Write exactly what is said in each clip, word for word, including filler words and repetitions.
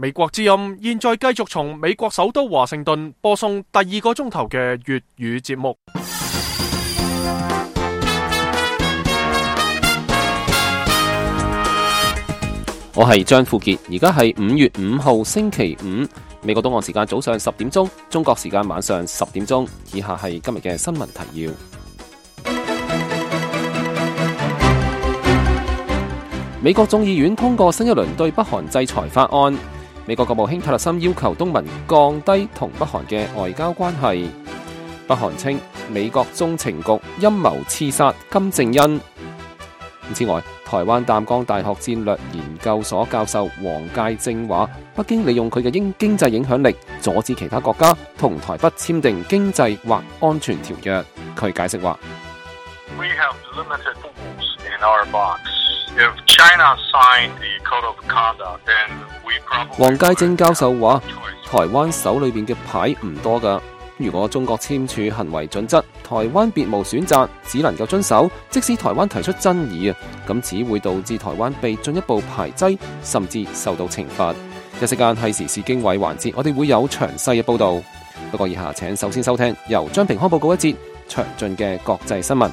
美國之音現在繼續從美國首都華盛頓播送第二個鐘頭嘅粵語節目。 我係張富傑，而家係五月五號星期五，美國東岸時間早上十點鐘，中國時間晚上十點鐘。以下係今日嘅新聞提要。美國眾議院通過新一輪對北韓制裁法案。美國國務卿泰勒森要求東盟降低同北韓嘅外交關係。北韓稱美國中情局陰謀刺殺金正恩。此外，台灣淡江大學戰略研究所教授黃介正話，北京利用佢嘅經經濟影響力，阻止其他國家同台北簽訂經濟或安全條約。佢解釋話：黃介正教授話，台灣手裏邊嘅牌唔多噶。如果中國簽署行為準則，台灣別無選擇，只能夠遵守。即使台灣提出爭議啊，咁只會導致台灣被進一步排擠，甚至受到懲罰。一時間係時事經緯環節，我哋會有詳細嘅報道。不過以下請首先收聽由張平康報告一節詳盡嘅國際新聞。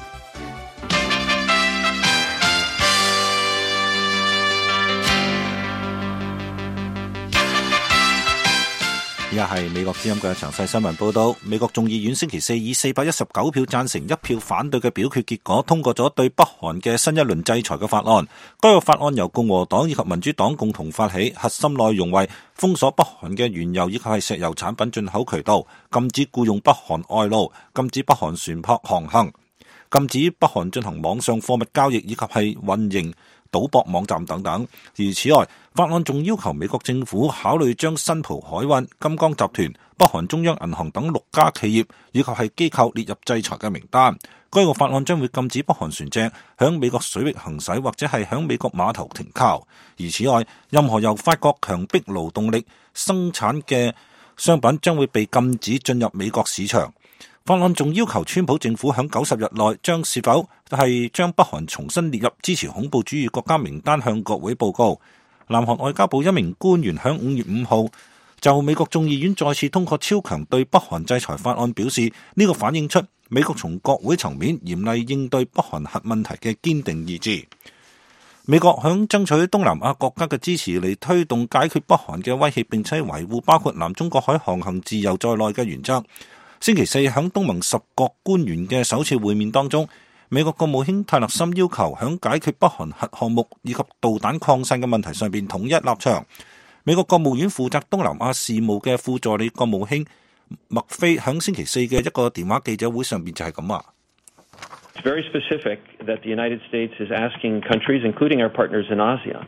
而家係美國之音嘅詳細新聞報道。美國眾議院星期四以四百一十九票贊成一票反對嘅表決結果，通過咗對北韓嘅新一輪制裁嘅法案。該個法案由共和黨以及民主黨共同發起，核心內容為封鎖北韓嘅原油以及係石油產品進口渠道，禁止僱用北韓外勞，禁止北韓船舶航行，禁止北韓進行網上貨物交易以及係運營賭博網站等等。而此外，法案仲要求美國政府考慮將新蒲海運、金剛集團、北韓中央銀行等六家企業以及係機構列入制裁嘅名單。該個法案將會禁止北韓船隻響美國水域行駛或者係響美國碼頭停靠。而此外，任何由法國強迫勞動力生產嘅商品將會被禁止進入美國市場。法案仲要求川普政府喺九十日內將是否係將北韓重新列入支持恐怖主義國家名單向國會報告。南韓外交部一名官員喺五月五號就美國眾議院再次通過超強對北韓制裁法案表示，呢、這個反映出美國從國會層面嚴厲應對北韓核問題嘅堅定意志。美國響爭取東南亞國家嘅支持嚟推動解決北韓嘅威脅，並且維護包括南中國海航行自由在內嘅原則。星期四喺東盟十國官員嘅首次會面當中，美國國務卿泰勒森要求喺解決北韓核項目以及導彈擴散嘅問題上邊統一立場。美國國務院負責東南亞事務嘅副助理國務卿麥菲喺星期四嘅一個電話記者會上邊就係咁話。 It's very specific that the United States is asking countries, including our partners in ASEAN,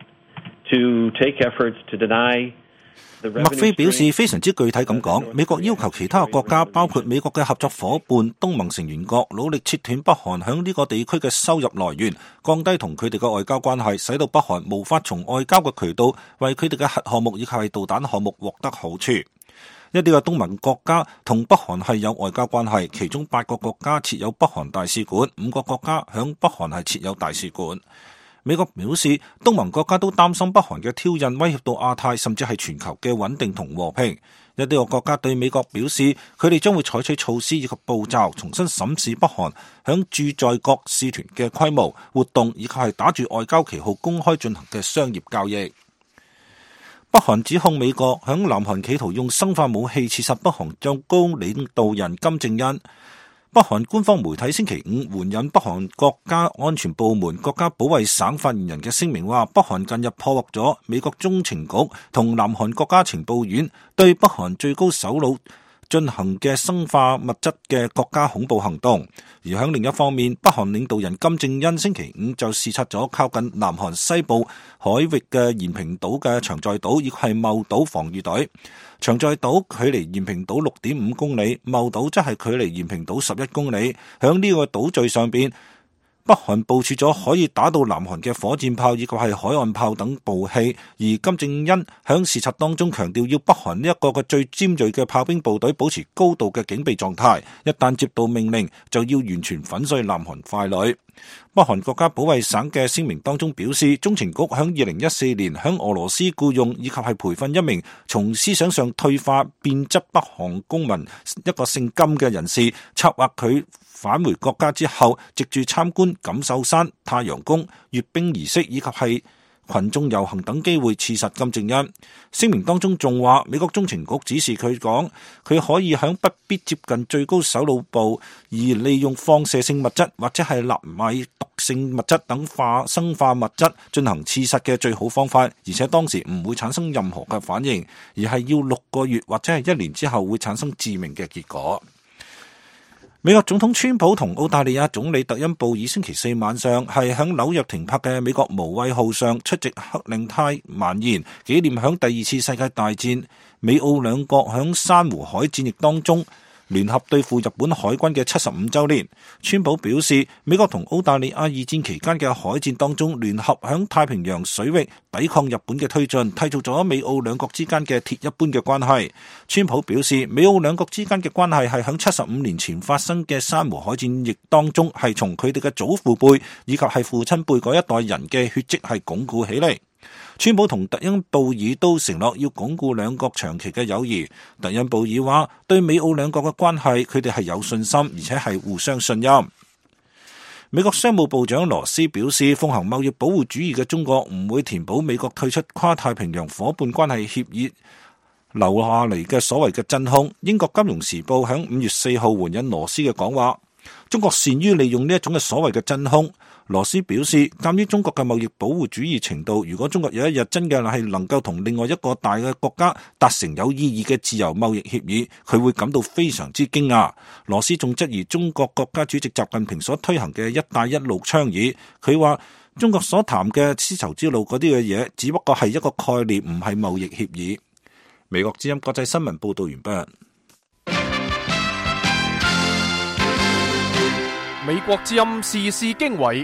to take efforts to deny。麥菲表示非常之具體咁講，美國要求其他國家，包括美國嘅合作夥伴、東盟成員國，努力切斷北韓響呢個地區嘅收入來源，降低同佢哋嘅外交關係，使到北韓無法從外交嘅渠道為佢哋嘅核項目以及係導彈項目獲得好處。一啲嘅東盟國家同北韓係有外交關係，其中八個國家設有北韓大使館，五個國家響北韓係設有大使館。美國表示，東盟國家都擔心北韓嘅挑釁威脅到亞太甚至係全球嘅穩定同和平。一啲個國家對美國表示，佢哋將會採取措施以及步驟，重新審視北韓響駐在國使團嘅規模、活動以及係打住外交旗號公開進行嘅商業交易。北韓指控美國響南韓企圖用生化武器刺殺北韓最高領導人金正恩。北韓官方媒體星期五援引北韓國家安全部門國家保衛省發言人嘅聲明話，北韓近日破獲咗美國中情局同南韓國家情報院對北韓最高首腦進行嘅生化物質嘅國家恐怖行動。而喺另一方面，北韓領導人金正恩星期五就視察咗靠近南韓西部海域嘅延平島嘅長在島，亦係茂島防禦隊。長在島距離延平島六點五公里，茂島則係距離延平島十一公里。響呢個島嶼上邊，北韓部署咗可以打到南韓嘅火箭炮以及係海岸炮等武器。而金正恩響視察當中強調，要北韓呢一個嘅最尖銳嘅炮兵部隊保持高度嘅警備狀態，一旦接到命令就要完全粉碎南韓傀儡。 北韓國家保衛省嘅聲明當中表示，中情局響二零一四年響俄羅斯僱用以及係培訓一名從思想上退化變質北韓公民一個姓金嘅人士，策劃佢返回國家之後，藉住參觀錦繡山、太陽宮、閱兵儀式以及係群眾遊行等機會刺殺金正恩。聲明當中仲話，美國中情局指示佢講，佢可以響不必接近最高首腦部，而利用放射性物質或者係納米毒性物質等化生化物質進行刺殺嘅最好方法，而且當時唔會產生任何嘅反應，而係要六個月或者係一年之後會產生致命嘅結果。美國總統川普同澳大利亞總理特恩布爾星期四晚上係響紐約停泊嘅美國無畏號上出席克令泰晚宴，紀念響第二次世界大戰美澳兩國響珊瑚海戰役當中聯合對付日本海軍嘅七十五周年。川普表示，美國同澳大利亞二戰期間嘅海戰當中聯合響太平洋水域抵抗日本嘅推進，締造咗美澳兩國之間嘅鐵一般嘅關係。川普表示，美澳兩國之間嘅關係係響七十五年前發生嘅珊瑚海戰役當中，係從佢哋嘅祖父輩以及係父親輩嗰一代人嘅血跡係鞏固起嚟。川普同特恩布爾都承諾要鞏固兩國長期嘅友誼。特恩布爾話，對美澳兩國嘅關係，佢哋係有信心，而且係互相信任。美國商務部長羅斯表示，奉行貿易保護主義嘅中國唔會填補美國退出跨太平洋夥伴關係協議留下嚟嘅所謂嘅真空。英國金融時報響五月四號援引羅斯嘅講話，中國善於利用呢一種嘅所謂嘅真空。羅斯表示，鑒於中國嘅貿易保護主義程度，如果中國有一日真嘅係能夠同另外一個大嘅國家達成有意義嘅自由貿易協議，佢會感到非常之驚訝。羅斯仲質疑中國國家主席習近平所推行嘅一帶一路倡議，佢話中國所談嘅絲綢之路嗰啲嘅嘢，只不過係一個概念，唔係貿易協議。美國之音國際新聞報道完畢。 美國之音時事經緯，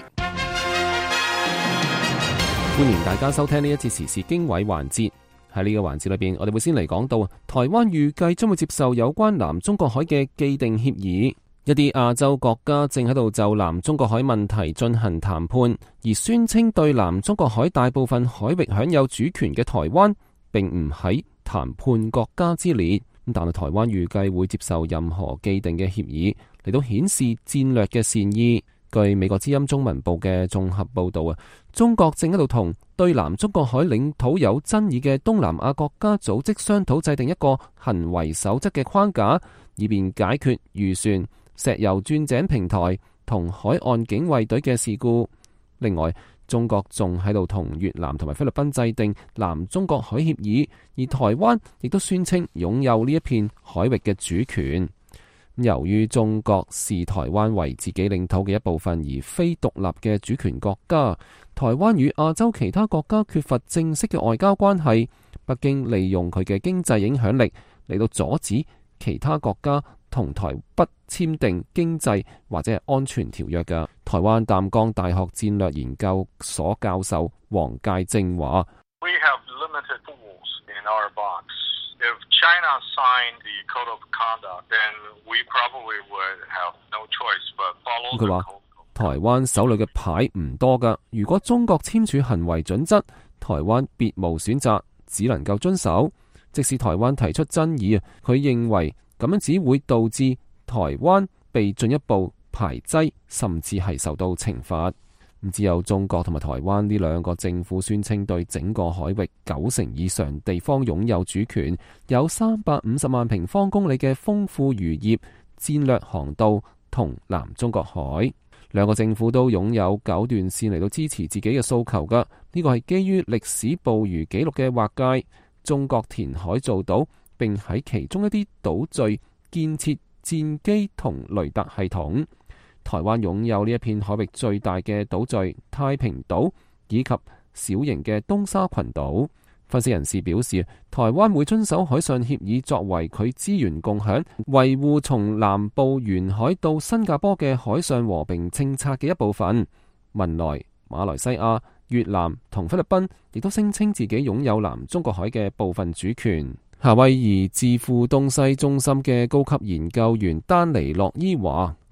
歡迎大家收聽呢一節時事經緯環節。喺呢個環節裏邊，我哋會先嚟講到台灣預計將會接受有關南中國海嘅既定協議。一啲亞洲國家正喺度就南中國海問題進行談判，而宣稱對南中國海大部分海域享有主權嘅台灣，並唔喺談判國家之列。但係台灣預計會接受任何既定嘅協議，嚟到顯示戰略嘅善意。據美國之音中文部嘅綜合報道啊，中國正喺度同對南中國海領土有爭議嘅東南亞國家組織商討制定一個行為守則嘅框架，以便解決漁船、石油鑽井平台同海岸警衛隊嘅事故。另外，中國仲喺度同越南同埋菲律賓制定南中國海協議，而台灣亦都宣稱擁有呢一片海域嘅主權。由於中國視台灣為自己領土嘅一部分，而非獨立嘅主權國家，台灣與亞洲其他國家缺乏正式嘅外交關係。北京利用佢嘅經濟影響力嚟到阻止其他國家同台北簽訂經濟或者係安全條約嘅。台灣淡江大學戰略研究所教授黃介正話：We have limited tools in our box. If China signed the code of conduct, then we probably would have no choice but follow the code. 佢話台灣手裏嘅牌唔多噶，如果中國簽署行為準則，台灣別無選擇，只能夠遵守。即使台灣提出爭議啊，佢認為咁樣只會導致台灣被進一步排擠，甚至係受到懲罰。只有中國同埋台灣呢兩個政府宣稱對整個海域九成以上地方擁有主權，有三百五十萬平方公里嘅豐富漁業、戰略航道同南中國海。兩個政府都擁有九段線嚟到支持自己嘅訴求噶，呢個係基於歷史捕魚記錄嘅劃界。中國填海造島，並喺其中一啲島嶼建設戰機同雷達系統。台灣擁有呢一片海域最大嘅島嶼太平島，以及小型嘅東沙群島。分析人士表示，台灣會遵守海上協議作為佢資源共享、維護從南部沿海到新加坡嘅海上和平政策嘅一部分。文萊、馬來西亞、越南同菲律賓亦都聲稱自己擁有南中國海嘅部分主權。夏威夷智庫東西中心嘅高級研究員丹尼洛伊話，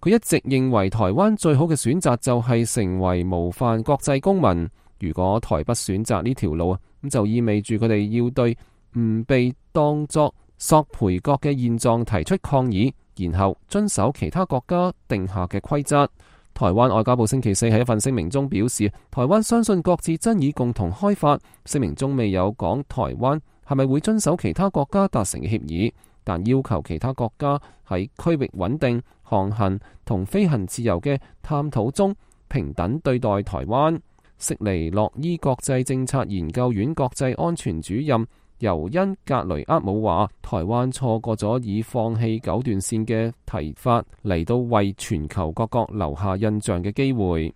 佢一直認為台灣最好嘅選擇就係成為模範國際公民。如果台北選擇呢條路啊，咁就意味住佢哋要對唔被當作索賠國嘅現狀提出抗議，然後遵守其他國家定下嘅規則。台灣外交部星期四喺一份聲明中表示，台灣相信各自爭議共同開發。聲明中未有講台灣係咪會遵守其他國家達成嘅協議，但要求其他國家喺區域穩定、航行同飛行自由嘅探討中平等對待台灣。悉尼諾伊國際政策研究院國際安全主任尤恩格雷厄姆話，台灣錯過咗以放棄九段線嘅提法嚟到為全球各國留下印象嘅機會。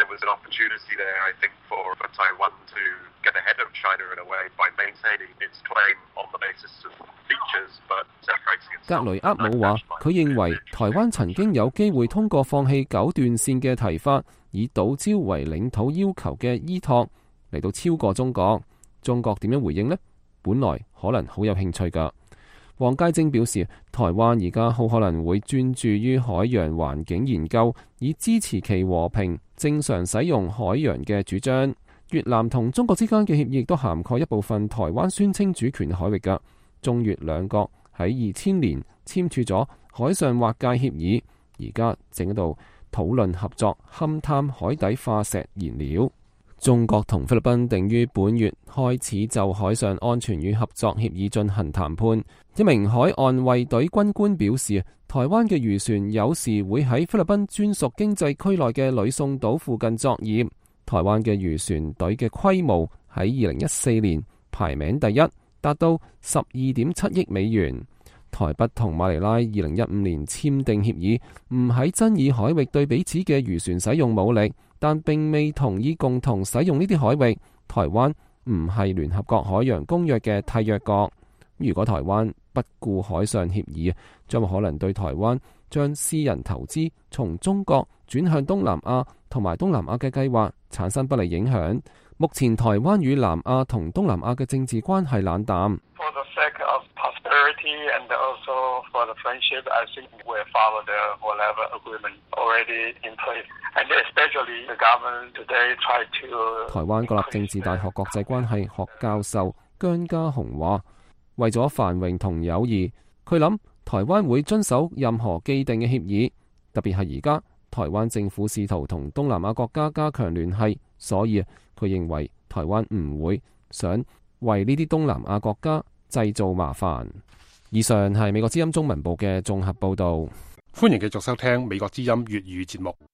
格雷厄姆話，佢認為台灣曾經有機會通過放棄九段線嘅提法，以島礁為領土要求嘅依託嚟到超過中國。中國點樣回應呢？本來可能好有興趣㗎。黃佳晶表示，台灣而家好可能會專注於海洋環境研究，以支持其和平正常使用海洋嘅主張。越南同中國之間嘅協議亦都涵蓋一部分台灣宣稱主權海域㗎。中越兩國喺二千年簽署咗海上劃界協議，而家正喺度討論合作勘探海底化石燃料。中國同菲律賓定於本月開始就海上安全與合作協議進行談判。一名海岸衛隊軍官表示，台灣嘅漁船有時會喺菲律賓專屬經濟區內嘅呂宋島附近作業。台灣嘅漁船隊嘅規模喺二零一四年排名第一，達到十二點七億美元。台北同馬尼拉二零一五年簽訂協議，唔喺爭議海域對彼此嘅漁船使用武力，但並未同意共同使用呢啲海域。台灣唔係聯合國海洋公約嘅締約國。如果台灣不顧海上協議，將可能對台灣將私人投資從中國轉向東南亞同埋東南亞嘅計劃產生不利影響。目前台灣與南亞同東南亞嘅政治關係冷淡。 And also for the friendship, I think we follow the whatever agreement already in place. And especially the government today try to. 台灣國立政治大學國際關係學教授姜家雄話，為咗繁榮同友誼，佢諗台灣會遵守任何既定嘅協議，特別係而家台灣政府試圖同東南亞國家加強聯繫，所以佢認為台灣唔會想為呢啲東南亞國家製造麻煩。以上係美國之音中文部嘅綜合報導。 歡迎繼續收聽美國之音粵語節目。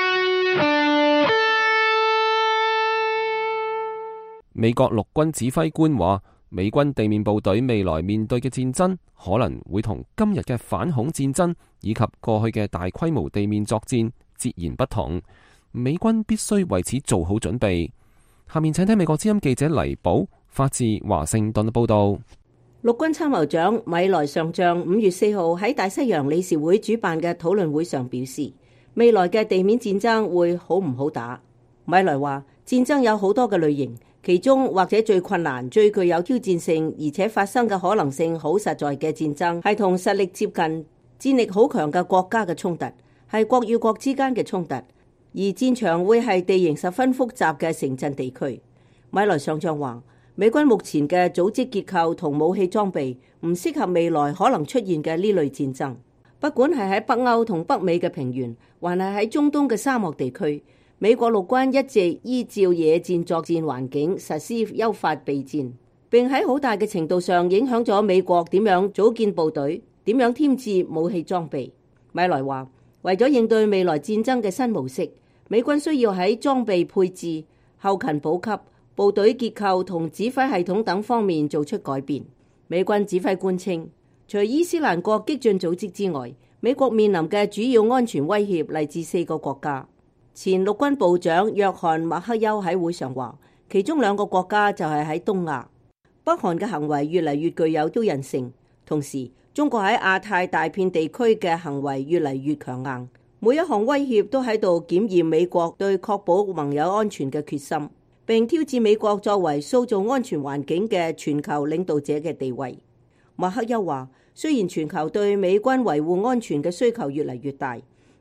美國陸軍指揮官話，美軍地面部隊未來面對嘅戰爭可能會同今日嘅反恐戰爭以及過去嘅大規模地面作戰截然不同。美軍必須為此做好準備。下面請聽美國之音記者黎寶發自華盛頓嘅報導。 陸軍參謀長米萊上將五月四號喺大西洋理事會主辦嘅討論會上表示，未來嘅地面戰爭會好唔好打。米萊話，戰爭有好多嘅類型，其中或者最困難、最具有挑戰性，而且發生嘅可能性好實在嘅戰爭，係同實力接近、戰力好強嘅國家嘅衝突，係國與國之間嘅衝突，而戰場會係地形十分複雜嘅城鎮地區。米萊上將話，美軍目前嘅組織結構同武器裝備唔適合未來可能出現嘅呢類戰爭。不管係喺北歐同北美嘅平原，還係喺中東嘅沙漠地區，美國陸軍一直依照野戰作戰環境實施優化備戰，並喺好大嘅程度上影響咗美國點樣組建部隊、點樣添置武器裝備。米萊話，為咗應對未來戰爭嘅新模式，美軍需要喺裝備配置、後勤補給、部隊結構同指揮系統等方面做出改變。美軍指揮官稱，除伊斯蘭國激進組織之外，美國面臨嘅主要安全威脅嚟自四個國家。前陸軍部長約翰麥克休喺會上話，其中兩個國家就係喺東亞。北韓嘅行為越嚟越具有挑釁性，同時中國喺亞太大片地區嘅行為越嚟越強硬。每一項威脅都喺度檢驗美國對確保盟友安全嘅決心，並挑戰美國作為塑造安全環境嘅全球領導者嘅地位。麥克休話，雖然全球對美軍維護安全嘅需求越嚟越大，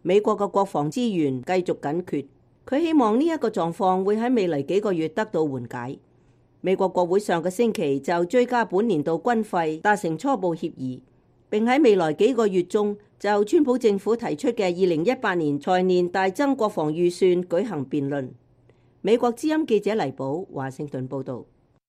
美國嘅國防資源繼續緊缺。佢希望呢一個狀況會喺未來幾個月得到緩解。美國國會上個星期就追加本年度軍費達成初步協議，並喺未來幾個月中就川普政府提出嘅二零一八年財年大增國防預算舉行辯論。美國之音記者黎寶華盛頓報道。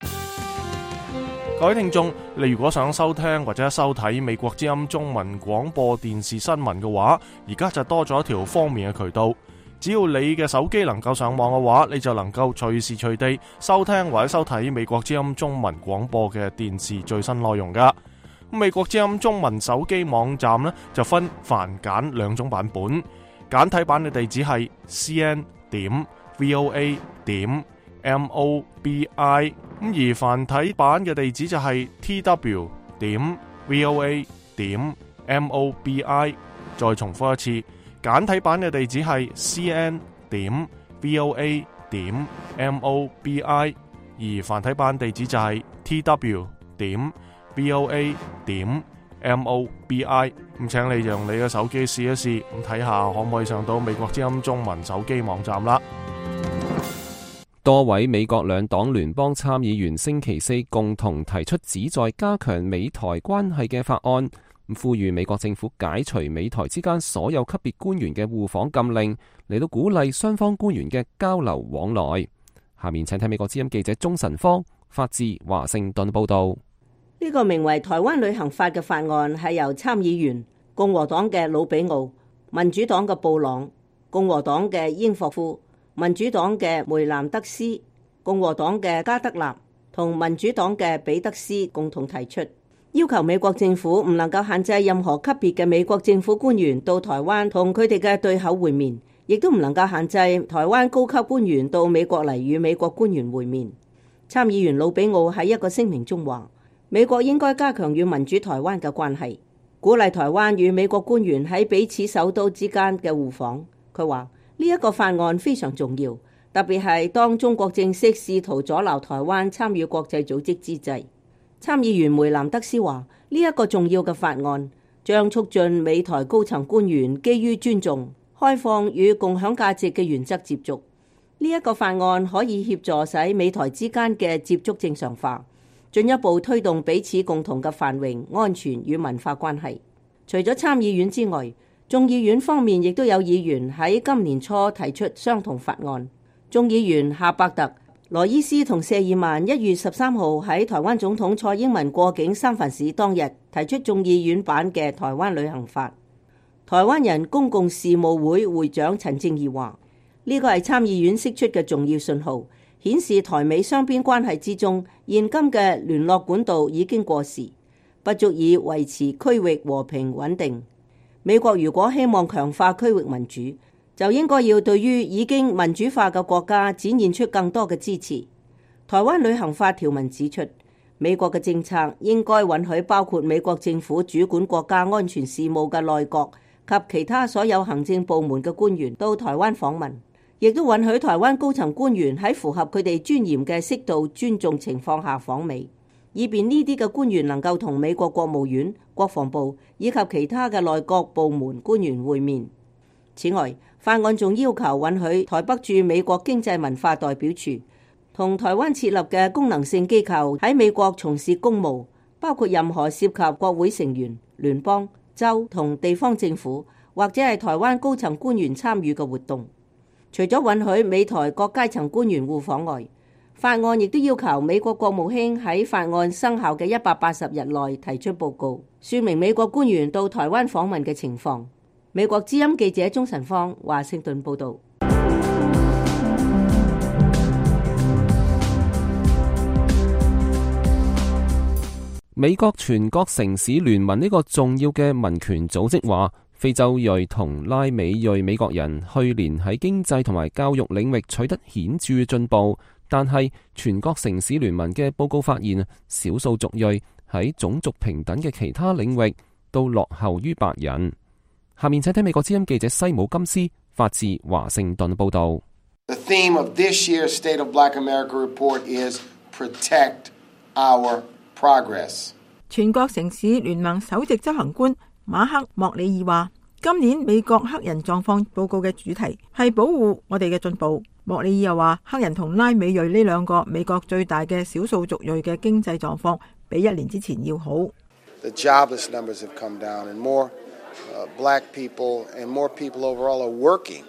各位聽眾，你如果想收聽或者收睇美國之音中文廣播電視新聞嘅話，而家就多咗一條方便嘅渠道。只要你嘅手機能夠上網嘅話，你就能夠隨時隨地收聽或者收睇美國之音中文廣播嘅電視最新內容噶。美國之音中文手機網站呢，就分繁簡兩種版本，簡體版嘅地址係 c n 點 v o a 點 m o b i， 咁而繁體版嘅地址就係 t w 點 v o a 點 m o b i。 再重複一次，簡體版嘅地址係 c n 點 v o a 點 m o b i， 而繁體版地址就係 t w 點 v o a 點 m o b i。 咁請你用你嘅手機試一試，咁睇下可唔可以上到美國之音中文手機網站啦。 多位美國兩黨聯邦參議員星期四共同提出旨在加強美台關係嘅法案，呼籲美國政府解除美台之間所有級別官員嘅互訪禁令，嚟到鼓勵雙方官員嘅交流往來。下面請睇美國之音記者鍾晨芳發自華盛頓報道。 呢個名為台灣旅行法嘅法案係由參議員共和黨嘅魯比奧、民主黨嘅布朗、共和黨嘅英霍夫、民主黨嘅梅南德斯、共和黨嘅加德納同民主黨嘅彼得斯共同提出，要求美國政府唔能夠限制任何級別嘅美國政府官員到台灣同佢哋嘅對口會面，亦都唔能夠限制台灣高級官員到美國嚟與美國官員會面。參議員魯比奧喺一個聲明中話，美國應該加強與民主台灣嘅關係，鼓勵台灣與美國官員喺彼此首都之間嘅互訪。佢話呢一個法案非常重要，特別係當中國正式試圖阻撓台灣參與國際組織之際。參議員梅南德斯話，呢一個重要嘅法案將促進美台高層官員基於尊重、開放與共享價值嘅原則接觸。呢一個法案可以協助使美台之間嘅接觸正常化，進一步推動彼此共同嘅繁榮、安全與文化關係。除咗參議院之外，眾議院方面亦都有議員喺今年初提出相同法案。眾議員夏伯特、羅伊斯同謝爾曼一月十三號喺台灣總統蔡英文過境三藩市當日提出眾議院版嘅台灣旅行法。台灣人公共事務會會長陳正義話，呢個係參議院釋出嘅重要信號，顯示台美雙邊關係之中現今嘅聯絡管道已經過時，不足以維持區域和平穩定。美國如果希望強化區域民主，就應該要對於已經民主化嘅國家展現出更多嘅支持。台灣旅行法條文指出，美國嘅政策應該允許包括美國政府主管國家安全事務嘅內閣及其他所有行政部門嘅官員到台灣訪問，亦都允許台灣高層官員喺符合佢哋尊嚴嘅適度尊重情況下訪美，以便呢啲嘅官員能夠同美國國務院、國防部以及其他嘅內閣部門官員會面。此外，法案仲要求允許台北駐美國經濟文化代表處同台灣設立嘅功能性機構喺美國從事公務，包括任何涉及國會成員、聯邦、州同地方政府或者係台灣高層官員參與嘅活動。除咗允許美台各階層官員互訪外，法案亦都要求美國國務卿喺法案生效嘅一百八十日內提出報告，說明美國官員到台灣訪問嘅情況。美國之音記者鍾晨芳華盛頓報道。 美國全國城市聯盟呢個重要嘅民權組織話，非洲裔同拉美裔美國人去年喺經濟同埋教育領域取得顯著嘅進步，但係全國城市聯盟嘅報告發現，少數族裔喺種族平等嘅其他領域都落後於白人。下面請睇美國之音記者西姆金斯發自華盛頓報道。 The theme of this year's State of Black America report is Protect Our Progress. 全國城市聯盟首席執行官馬克莫里爾話， 今年美國黑人狀況報告嘅主題係保護我哋嘅進步。莫里爾又話，黑人同拉美裔呢兩個美國最大嘅少數族裔嘅經濟狀況比一年之前要好。 The jobless numbers have come down, and more uh, black people and more people overall are working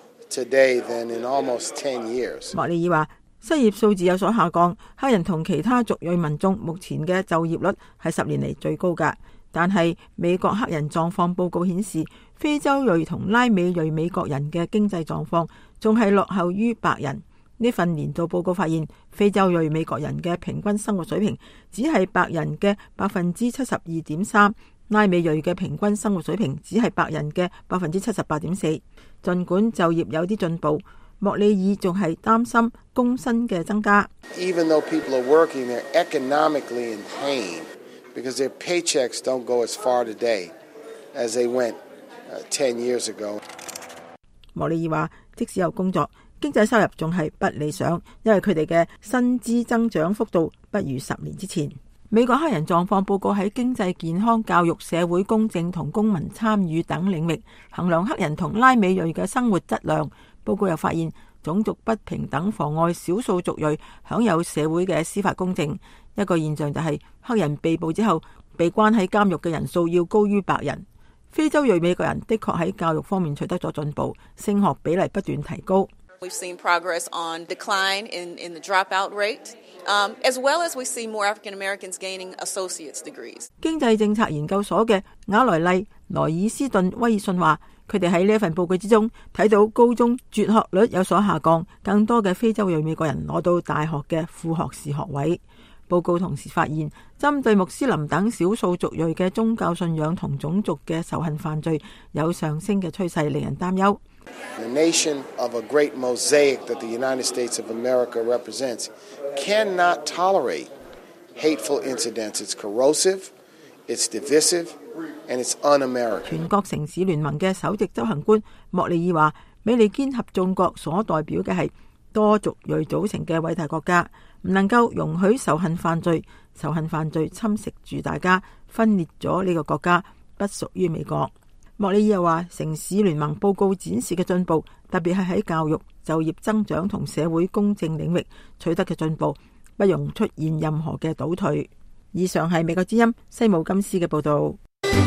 today than in almost ten years. 莫里爾話，失業數字有所下降，黑人同其他族裔民眾目前嘅就業率係十年嚟最高㗎。但係美國黑人狀況報告顯示，非洲裔同拉美裔美國人嘅經濟狀況仲係落後於白人。呢份年度報告發現，非洲裔美國人嘅平均生活水平只係白人嘅百分之七十二點三，拉美裔嘅平均生活水平只係白人嘅百分之七十八點四。儘管就業有啲進步，莫里爾仲係擔心工薪嘅增加。 Even though people are working, they're economically in pain because their paychecks don't go as far today as they went uh, ten years ago. 莫里爾話，即使有工作，經濟收入仲係不理想，因為佢哋嘅薪資增長幅度不如十年之前。美國黑人狀況報告喺經濟、健康、教育、社會公正同公民參與等領域衡量黑人同拉美裔嘅生活質量。報告又發現，種族不平等妨礙少數族裔享有社會嘅司法公正。一個現象就係黑人被捕之後被關喺監獄嘅人數要高於白人。非洲裔美國人的確喺教育方面取得咗進步，升學比例不斷提高。 We've seen progress on decline in, in the dropout rate, um, as well as we see more African Americans gaining associate's degrees. 經濟政策研究所嘅雅萊麗·萊爾斯頓·威爾遜話，佢哋喺呢一份報告之中睇到高中輟學率有所下降，更多嘅非洲裔美國人攞到大學嘅副學士學位。報告同時發現，針對穆斯林等少數族裔嘅宗教信仰同種族嘅仇恨犯罪有上升嘅趨勢，令人擔憂。 The nation of a great mosaic that the United States of America represents cannot tolerate hateful incidents. It's corrosive, it's divisive, and it's un-American. 全國城市聯盟嘅首席執行官莫里爾話，美利堅合眾國所代表嘅係多族裔組成嘅偉大國家，唔能夠容許仇恨犯罪，仇恨犯罪侵蝕住大家，分裂咗呢個國家，不屬於美國。莫里爾又話，城市聯盟報告展示嘅進步，特別係喺教育、就業增長同社會公正領域取得嘅進步，不容出現任何嘅倒退。以上係美國之音西姆金斯嘅報道。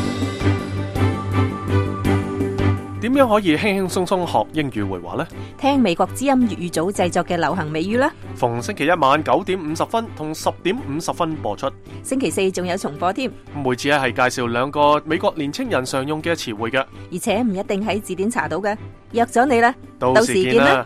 點樣可以輕輕鬆鬆學英語會話呢？ 聽美國之音粵語組製作嘅流行美語啦。 逢星期一晚九點五十分同十點五十分播出。 星期四仲有重播添。 每次係介紹兩個美國年青人常用嘅詞彙嘅， 而且唔一定喺字典查到嘅。約咗你啦， 到時見啦。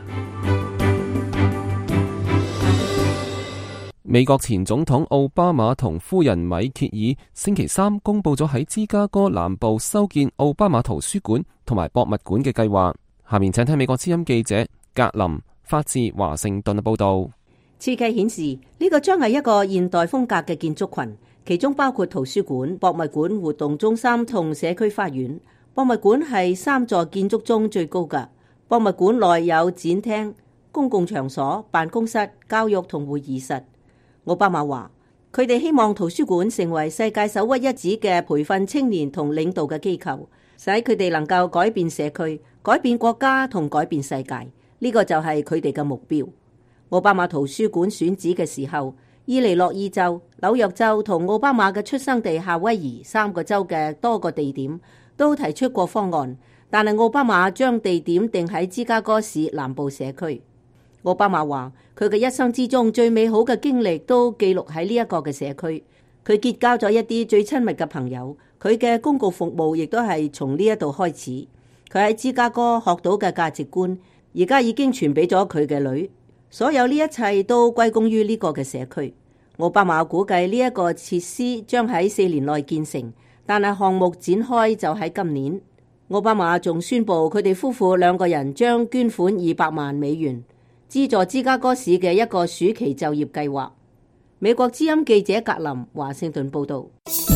美國前總統奧巴馬同夫人米歇爾星期三公布咗喺芝加哥南部修建奧巴馬圖書館同埋博物館嘅計劃。下面請聽美國之音記者格林發自華盛頓嘅報道。 設計顯示呢個將係一個現代風格嘅建築群，其中包括圖書館、博物館、活動中心同社區花園。博物館係三座建築中最高嘅。博物館內有展廳、公共場所、辦公室、教育同會議室。奧巴馬話，佢哋希望圖書館成為世界首屈一指嘅培訓青年同領導嘅機構，使佢哋能夠改變社區、改變國家同改變世界。呢個就係佢哋嘅目標。奧巴馬圖書館選址嘅時候，伊利諾伊州、紐約州同奧巴馬嘅出生地夏威夷三個州嘅多個地點都提出過方案，但係奧巴馬將地點定喺芝加哥市南部社區。奧巴馬話，佢嘅一生之中最美好嘅經歷都記錄喺呢一個嘅社區。佢結交咗一啲最親密嘅朋友，佢嘅公共服務亦都係從呢一度開始。佢喺芝加哥學到嘅價值觀，而家已經傳俾咗佢嘅女。所有呢一切都歸功於呢個嘅社區。奧巴馬估計呢一個設施將喺四年內建成，但係項目展開就喺今年。奧巴馬仲宣布佢哋夫婦兩個人將捐款二百萬美元，資助芝加哥市嘅一個暑期就業計劃。美國之音記者格林華盛頓報道。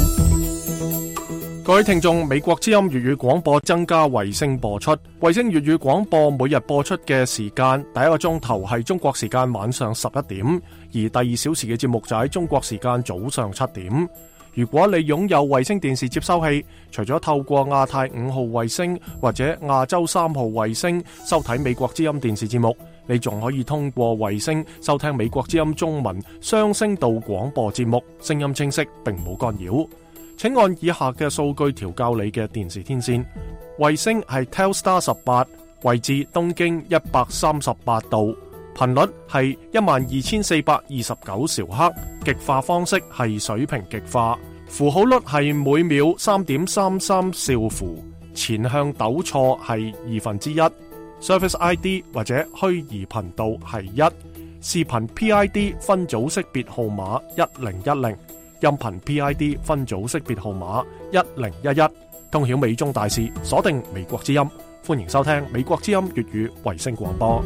各位聽眾，美國之音粵語廣播增加衛星播出。衛星粵語廣播每日播出嘅時間，第一個鐘頭係中國時間晚上十一點，而第二小時嘅節目就喺中國時間早上七點。 如果你擁有衛星電視接收器，除咗透過亞太五號衛星或者亞洲三號衛星收睇美國之音電視節目，你仲可以通過衛星收聽美國之音中文雙聲道廣播節目，聲音清晰並冇干擾。請按以下嘅數據調校你嘅電視天線。衛星係 Telstar 十八，位置東經一百三十八度，頻率係一萬二千四百二十九兆赫，極化方式係水平極化，符號率係每秒三點三三兆符，前向抖錯係二分之一，Service I D 或者虛擬頻道係一，視頻 P I D 分組識別號碼一零一零，音頻 P I D 分組識別號碼一零一一，通曉美中大事，鎖定美國之音，歡迎收聽美國之音粵語衛星廣播。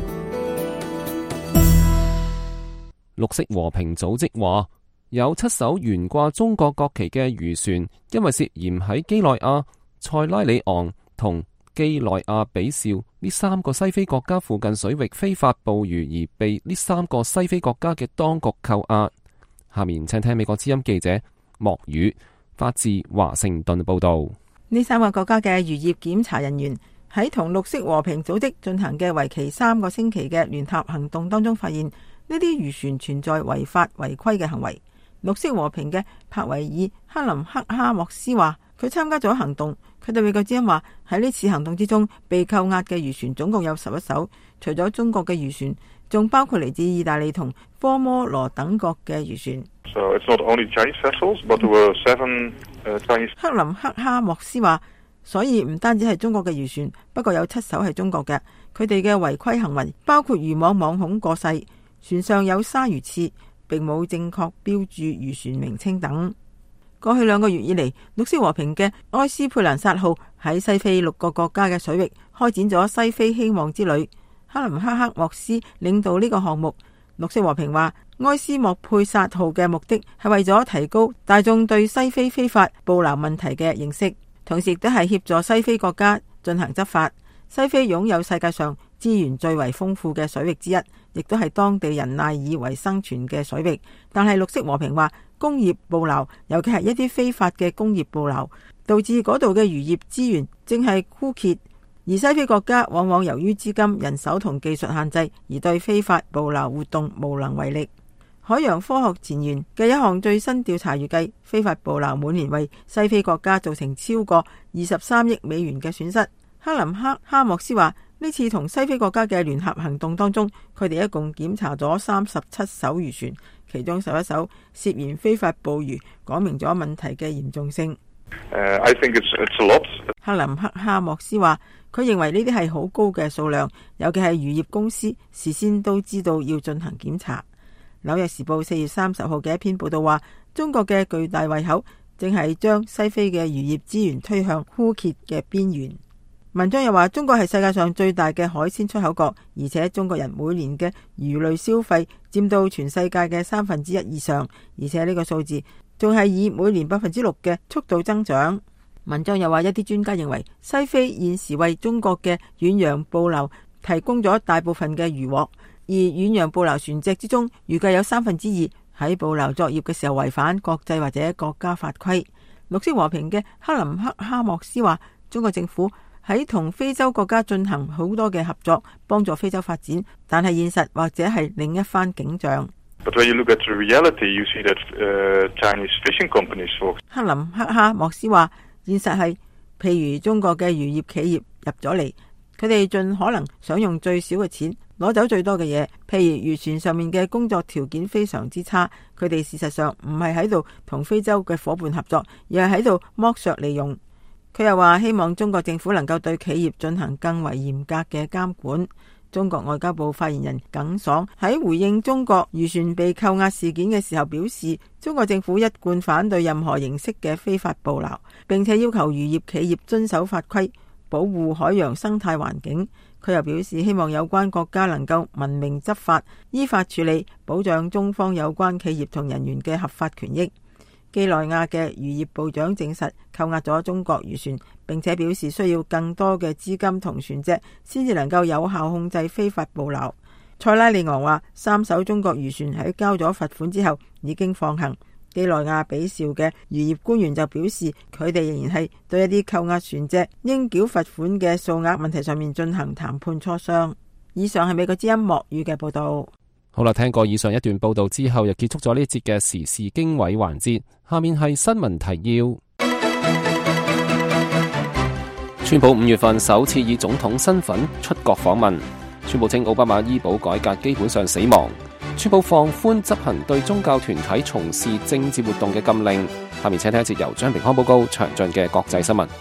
綠色和平組織話，有七艘懸掛中國國旗嘅漁船，因為涉嫌喺幾內亞、塞拉利昂同幾內亞比紹呢三個西非國家附近水域非法捕魚，而被呢三個西非國家嘅當局扣押。下面請聽美國之音記者莫宇發自華盛頓報道。 呢三個國家嘅漁業檢查人員喺同綠色和平組織進行嘅為期三個星期嘅聯合行動當中，發現呢啲漁船存在違法違規嘅行為。綠色和平嘅帕維爾克林克哈莫斯話，佢參加咗行動。佢對美國之音話，喺呢次行動之中被扣押嘅漁船總共有十一艘，除咗中國嘅漁船，仲包括嚟自意大利同科摩羅等國嘅漁船。 So it's not only Chinese vessels, but there were seven, uh, Chinese... 克林克哈莫斯話，所以唔單止係中國嘅漁船，不過有七艘係中國嘅。佢哋嘅違規行為包括漁網網孔過細，船上有鯊魚刺，並冇正確標注漁船名稱等。過去兩個月以嚟，綠色和平嘅埃斯佩蘭薩號喺西非六個國家嘅水域開展咗西非希望之旅。克林克克莫斯領導呢個項目。綠色和平話，埃斯莫佩薩號嘅目的係為咗提高大眾對西非非法捕撈問題嘅認識，同時亦都係協助西非國家進行執法。西非擁有世界上資源最為豐富嘅水域之一，亦都係當地人賴以為生存嘅水域。但係綠色和平話，工業捕撈，尤其係一啲非法嘅工業捕撈，導致嗰度嘅漁業資源正係枯竭。而西非國家往往由於資金、人手同技術限制，而對非法捕撈活動無能為力。海洋科學前沿嘅一項最新調查預計，非法捕撈每年為西非國家造成超過二十三億美元嘅損失。克林克哈莫斯話，呢次同西非國家嘅聯合行動當中，佢哋一共檢查咗三十七艘漁船，其中十一艘涉嫌非法捕魚，講明咗問題嘅嚴重性。 Uh, I think it's, it's a lot. 克林克哈莫斯話，佢認為呢啲係好高嘅數量，尤其係漁業公司事先都知道要進行檢查。紐約時報四月三十號嘅一篇報道話，中國嘅巨大胃口正係將西非嘅漁業資源推向枯竭嘅邊緣。文章又話，中國係世界上最大嘅海鮮出口國，而且中國人每年嘅魚類消費佔到全世界嘅三分之一以上，而且呢個數字仲係以每年百分之六嘅速度增長。文章又話，一啲專家認為西非現時為中國嘅遠洋捕撈提供咗大部分嘅漁獲，而遠洋捕撈船隻之中，預計有三分之二喺捕撈作業嘅時候違反國際或者國家法規。綠色和平嘅克林克哈莫斯話，中國政府喺同非洲國家進行好多嘅合作，幫助非洲發展，但係現實或者係另一番景象。 But when you look at the reality, you see that, uh, Chinese fishing companies for... 克林克哈莫斯話，現實係，譬如中國嘅漁業企業入咗嚟，佢哋盡可能想用最少嘅錢攞走最多嘅嘢。譬如漁船上面嘅工作條件非常之差，佢哋事實上唔係喺度同非洲嘅伙伴合作，而係喺度剝削利用。佢又話，希望中國政府能夠對企業進行更為嚴格嘅監管。中國外交部發言人耿爽喺回應中國漁船被扣押事件嘅時候表示，中國政府一貫反對任何形式嘅非法捕撈，並且要求漁業企業遵守法規，保護海洋生態環境。佢又表示，希望有關國家能夠文明執法，依法處理，保障中方有關企業同人員嘅合法權益。幾內亞嘅漁業部長證實扣押咗中國漁船，並且表示需要更多嘅資金同船隻先至能夠有效控制非法捕撈。塞拉利昂話，三艘中國漁船喺交咗罰款之後已經放行， 基內亞比紹嘅漁業官員就表示，佢哋仍然係對一啲扣押船隻應繳罰款嘅數額問題上面進行談判磋商。以上係美國之音莫語嘅報道。 好啦，聽過以上一段報道之後，又結束咗呢一節嘅時事經緯環節。下面係新聞提要。川普五月份首次以總統身份出國訪問。川普稱奧巴馬醫保改革基本上死亡。川普放寬執行對宗教團體從事政治活動嘅禁令。下面請聽一節由張平康報告詳盡嘅國際新聞。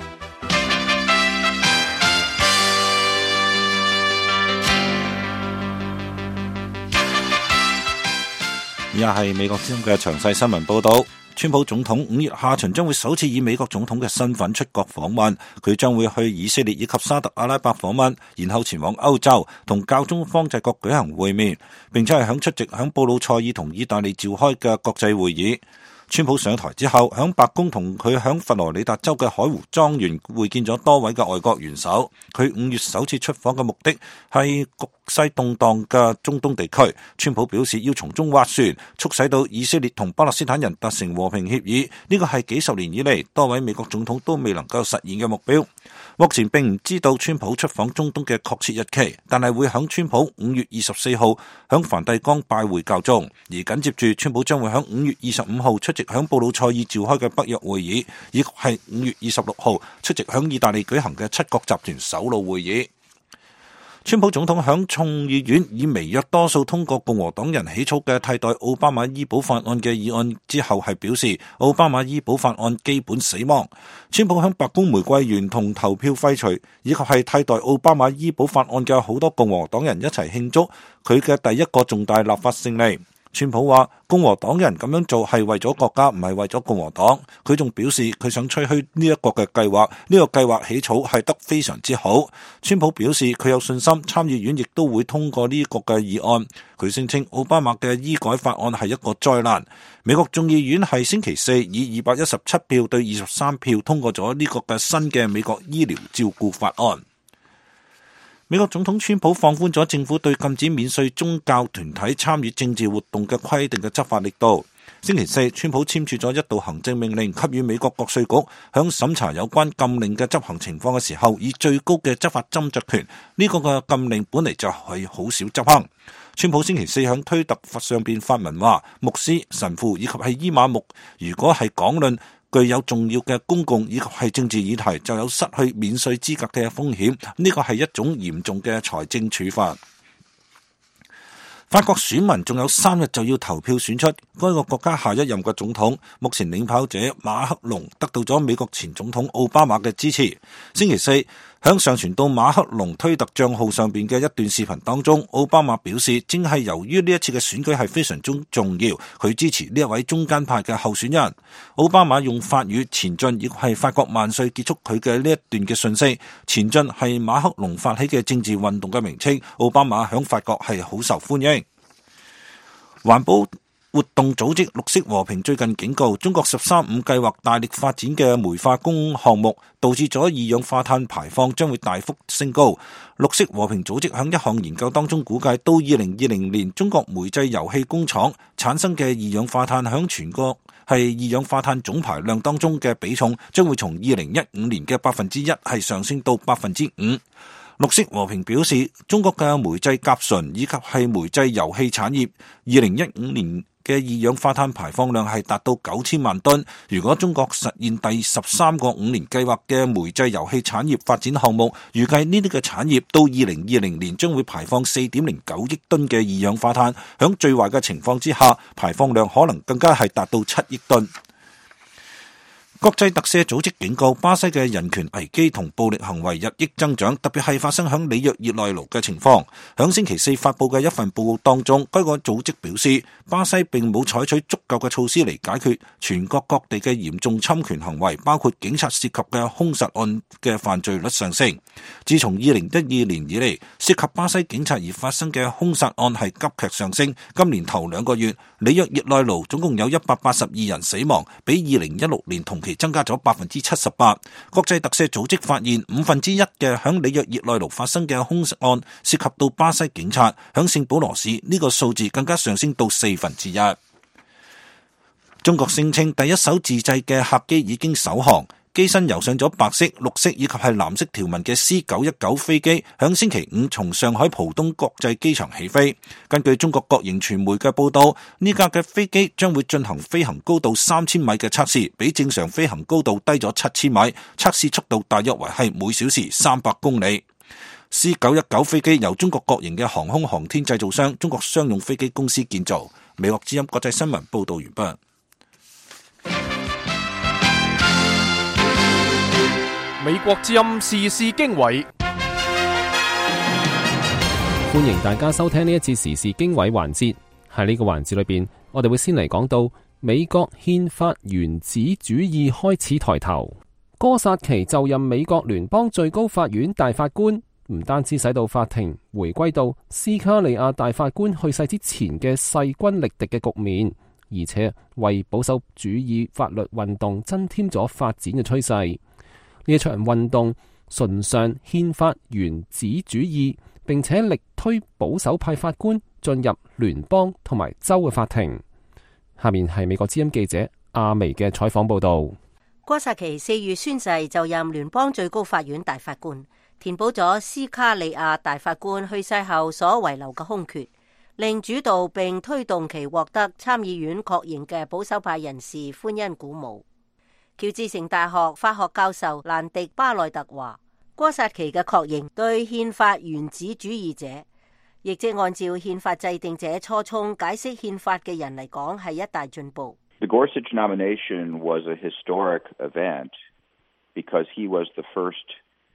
以下係美國之音嘅詳細新聞報道。川普總統五月下旬將會首次以美國總統嘅身份出國訪問，佢將會去以色列以及沙特阿拉伯訪問，然後前往歐洲同教宗方濟各舉行會面，並且係響出席響布魯塞爾同意大利召開嘅國際會議。川普上台之後，響白宮同佢響佛羅里達州嘅海湖莊園會見咗多位嘅外國元首。佢五月首次出訪嘅目的係局勢動盪嘅中東地區。川普表示要從中斡旋，促使到以色列同巴勒斯坦人達成和平協議。呢個係幾十年以嚟多位美國總統都未能夠實現嘅目標。目前並唔知道川普出訪中東嘅確切日期，但係會響川普五月二十四號響梵蒂岡拜會教宗，而緊接住川普將會響五月二十五號出席響布魯塞爾召開嘅北約會議，以及係五月二十六號出席響意大利舉行嘅七國集團首腦會議。川普總統響眾議院以微弱多數通過共和黨人起草嘅替代奧巴馬醫保法案嘅議案之後，係表示奧巴馬醫保法案基本死亡。川普響白宮玫瑰園同投票廢除，以及係替代奧巴馬醫保法案嘅好多共和黨人一齊慶祝佢嘅第一個重大立法勝利。川普話共和黨人咁樣做係為咗國家，唔係為咗共和黨。佢仲表示佢想吹噓呢一個嘅計劃，呢個計劃起草係得非常之好。川普表示佢有信心參議院亦都會通過呢個嘅議案。佢聲稱奧巴馬嘅醫改法案係一個災難。美國眾議院係星期四以二百一十七票對二十三票通過咗呢個嘅新嘅美國醫療照顧法案。美國總統川普放寬咗政府對禁止免稅宗教團體參與政治活動嘅規定嘅執法力度。星期四，川普簽署咗一道行政命令，給予美國國稅局響審查有關禁令嘅執行情況嘅時候，以最高嘅執法斟酌權。呢個嘅禁令本嚟就係好少執行。川普星期四響推特上邊發文話，牧師、神父以及係伊瑪目，如果係講論具有重要嘅公共以及係政治議題，就有失去免稅資格嘅風險。呢個係一種嚴重嘅財政處罰。法國選民仲有三日就要投票選出該個國家下一任嘅總統。目前領跑者馬克龍得到咗美國前總統奧巴馬嘅支持。星期四響上傳到馬克龍推特賬號上邊嘅一段視頻當中，奧巴馬表示正係由於呢一次嘅選舉係非常之重要，佢支持呢一位中間派嘅候選人。奧巴馬用法語前進亦係法國萬歲結束佢嘅呢一段嘅訊息。前進係馬克龍發起嘅政治運動嘅名稱。奧巴馬響法國係好受歡迎。環保活動組織綠色和平最近警告，中國十三五計劃大力發展嘅煤化工項目，導致咗二氧化碳排放將會大幅升高。綠色和平組織喺一項研究當中估計，到二零二零年，中國煤製油氣工廠產生嘅二氧化碳響全國係二氧化碳總排量當中嘅比重，將會從二零一五年嘅百分之一係上升到百分之五。綠色和平表示，中國嘅煤製甲醇以及係煤製油氣產業，二零一五年嘅二氧化碳排放量係達到九千萬噸。如果中國實現第十三個五年計劃嘅煤製油氣產業發展項目，預計呢啲嘅產業到二零二零年將會排放四點零九億噸嘅二氧化碳。響最壞嘅情況之下，排放量可能更加係達到七億噸。國際特赦組織警告，巴西嘅人權危機同暴力行為日益增長，特別係發生響里約熱內盧嘅情況。響星期四發佈嘅一份報告當中，該個組織表示，巴西並冇採取足夠嘅措施嚟解決全國各地嘅嚴重侵權行為，包括警察涉及嘅兇殺案嘅犯罪率上升。自從二零一二年以嚟，涉及巴西警察而發生嘅兇殺案係急劇上升。今年頭兩個月，里約熱內盧總共有一百八十二人死亡，比二零一六年同期增加咗百分之七十八。國際特赦組織發現，五分之一嘅響里約熱內盧發生嘅兇殺案涉及到巴西警察，響聖保羅市呢個數字更加上升到四分之一。 中國聲稱第一艘自製嘅客機已經首航，機身油上咗白色、綠色以及係藍色條紋嘅 C 九一九飛機，響星期五從上海浦東國際機場起飛。根據中國國營傳媒嘅報道，呢架嘅飛機將會進行飛行高度三千米嘅測試，比正常飛行高度低咗七千米，測試速度大約為係每小時三百公里。C 九一九飛機由中國國營嘅航空航天製造商中國商用飛機公司建造。美國之音國際新聞報道完畢。 美國之音時事經緯， 歡迎大家收聽呢一次時事經緯環節。喺呢個環節裏邊，我哋會先嚟講到美國憲法原子主義開始抬頭。哥薩奇就任美國聯邦最高法院大法官，唔單止使到法庭回歸到斯卡利亞大法官去世之前嘅勢均力敵嘅局面，而且為保守主義法律運動增添咗發展嘅趨勢。呢一場運動崇尚憲法原子主義，並且力推保守派法官進入聯邦同埋州嘅法庭。下面係美國之音記者阿薇嘅採訪報道。 哥薩奇四月宣誓就任聯邦最高法院大法官，填補咗斯卡利亞大法官去世後所遺留嘅空缺，令主導並推動其獲得參議院確認嘅保守派人士歡欣鼓舞。喬治城大學法學教授蘭迪巴內特話，哥薩奇嘅確認對憲法原子主義者，亦即按照憲法制定者初衷解釋憲法嘅人嚟講，係一大進步。 The Gorsuch nomination was a historic event because he was the first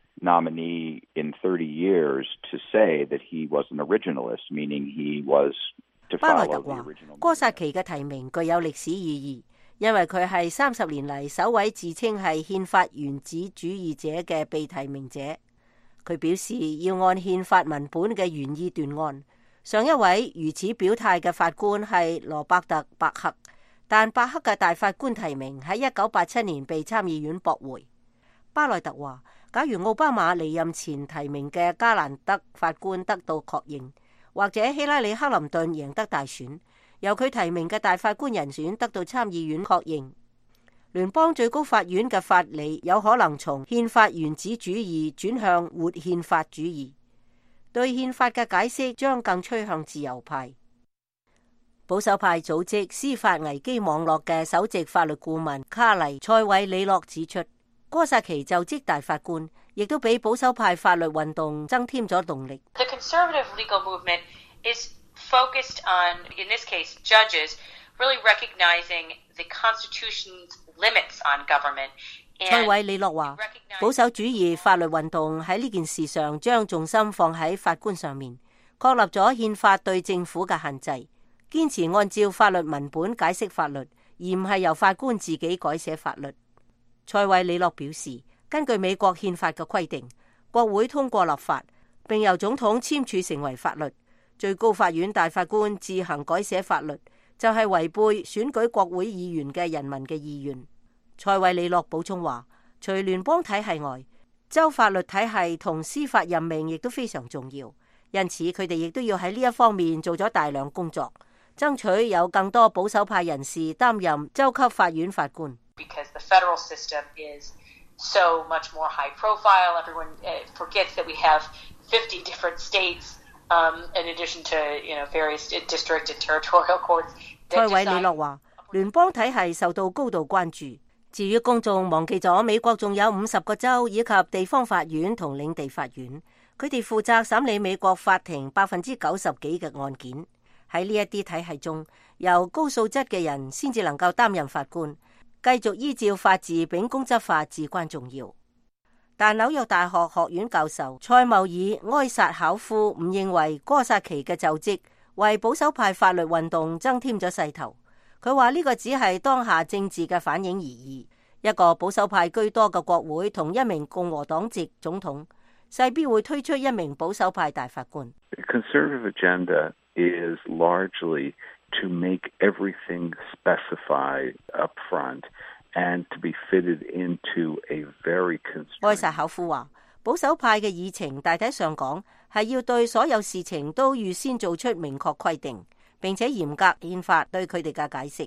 nominee in thirty years to say that he was an originalist, meaning he was to follow the original. 哥薩奇嘅提名具有歷史意義，因為佢係三十年嚟首位自稱係憲法原子主義者嘅被提名者。佢表示要按憲法文本嘅原意斷案。上一位如此表態嘅法官係羅伯特·伯克，但伯克嘅大法官提名喺一九八七年被參議院駁回。巴內特話，假如奧巴馬離任前提名嘅加蘭德法官得到確認，或者希拉里·克林頓贏得大選，由佢提名嘅大法官人選得到參議院確認，聯邦最高法院嘅法理有可能從憲法原子主義轉向活憲法主義，對憲法嘅解釋將更趨向自由派。保守派組織司法危機網絡嘅首席法律顧問卡黎·塞韋里諾指出，哥薩奇就職大法官亦都俾保守派法律運動增添咗動力。 The conservative legal movement is focused on, in this case, judges really recognizing the Constitution's limits on government. 塞韋里諾話，保守主義法律運動喺呢件事上將重心放喺法官上面，確立咗憲法對政府嘅限制，堅持按照法律文本解釋法律，而唔係由法官自己改寫法律。塞韋里諾表示，根據美國憲法嘅規定，國會通過立法，並由總統簽署成為法律。最高法院大法官自行改寫法律，就係違背選舉國會議員嘅人民嘅意願。塞韋里諾補充話，除聯邦體系外，州法律體系同司法任命亦都非常重要，因此佢哋亦都要喺呢一方面做咗大量工作，爭取有更多保守派人士擔任州級法院法官。 Because the federal system is so much more high profile, everyone forgets that we have fifty different states, um, in addition to, you know, various district and territorial courts. 塞韋里諾話，聯邦體系受到高度關注。至於公眾忘記咗美國仲有五十個州以及地方法院同領地法院，佢哋負責審理美國法庭百分之九十幾嘅案件。喺呢一啲體系中，由高素質嘅人先至能夠擔任法官。繼續依照法治秉公執法至關重要，但紐約大學學院教授塞繆爾埃薩考夫唔認為哥薩奇嘅就職為保守派法律運動增添咗勢頭。佢話呢個只係當下政治嘅反應而已。一個保守派居多嘅國會同一名共和黨籍總統，勢必會推出一名保守派大法官。 The conservative agenda is largely to make everything specified up front and to be fitted into a very constrained. 埃薩考夫話，保守派嘅議程大體上講係要對所有事情都預先做出明確規定，並且嚴格憲法對佢哋嘅解釋。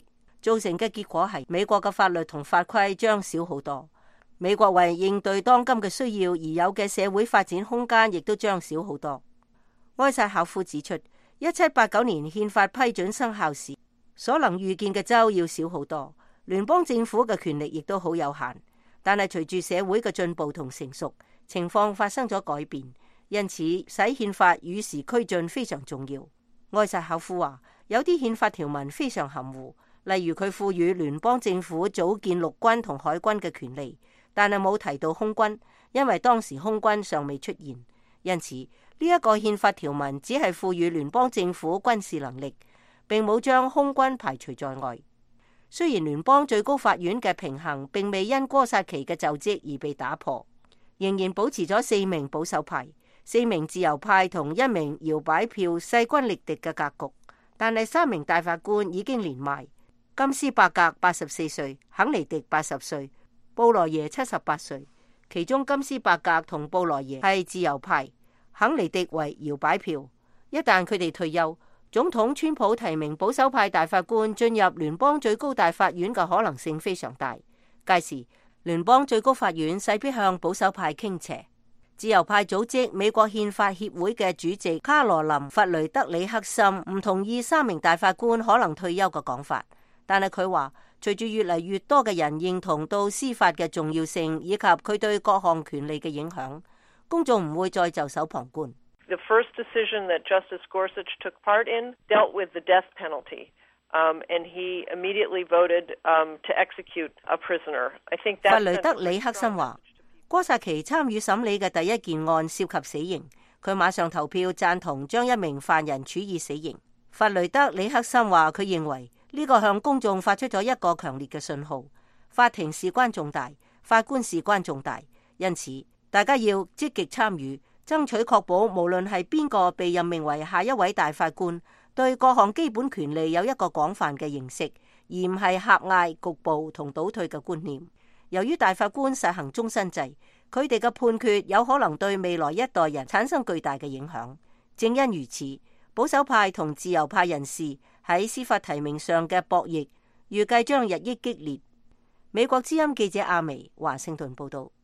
造成嘅結果係美國嘅法律同法規將少好多。美國為應對當今嘅需要而有嘅社會發展空間亦都將少好多。埃薩考夫指出，一七八九年憲法批准生效時，所能預見嘅州要少好多，聯邦政府嘅權力亦都好有限。但係隨住社會嘅進步同成熟，情況發生咗改變，因此使憲法與時俱進非常重要。埃薩考夫話，有啲憲法條文非常含糊，例如佢賦予聯邦政府組建陸軍同海軍嘅權利，但係冇提到空軍，因為當時空軍尚未出現。因此呢一個憲法條文只係賦予聯邦政府軍事能力，並冇將空軍排除在外。雖然聯邦最高法院嘅平衡並未因哥薩奇嘅就職而被打破，仍然保持咗四名保守派、四名自由派同一名搖擺票勢均力敵嘅格局。但係三名大法官已經年邁，金斯伯格八十四歲，肯尼迪八十歲，布萊耶七十八歲。其中金斯伯格同布萊耶係自由派，肯尼迪為搖擺票。一旦佢哋退休，總統川普提名保守派大法官進入聯邦最高大法院嘅可能性非常大。屆時聯邦最高法院勢必向保守派傾斜。自由派組織美國憲法協會嘅主席卡羅琳·弗雷德里克森唔同意三名大法官可能退休嘅講法，但係佢話隨住越嚟越多嘅人認同到司法嘅重要性以及佢對各項權利嘅影響，公眾唔會再袖手旁觀。 The first decision that Justice Gorsuch took part in dealt with the death penalty, um, and he immediately voted um, to execute a prisoner. I think that 弗雷德里克森話，哥薩奇參與審理嘅第一件案涉及死刑，佢馬上投票贊同將一名犯人處以死刑。弗雷德里克森話，佢認為呢個向公眾發出咗一個強烈嘅信號，法庭事關重大，法官事關重大，因此大家要積極參與，爭取確保無論係邊個被任命為下一位大法官，對各項基本權利有一個廣泛嘅認識，而唔係狹隘、局部同倒退嘅觀念。由於大法官實行終身制，佢哋嘅判決有可能對未來一代人產生巨大嘅影響。正因如此，保守派同自由派人士喺司法提名上嘅博弈，預計將日益激烈。美國之音記者阿薇華盛頓報道。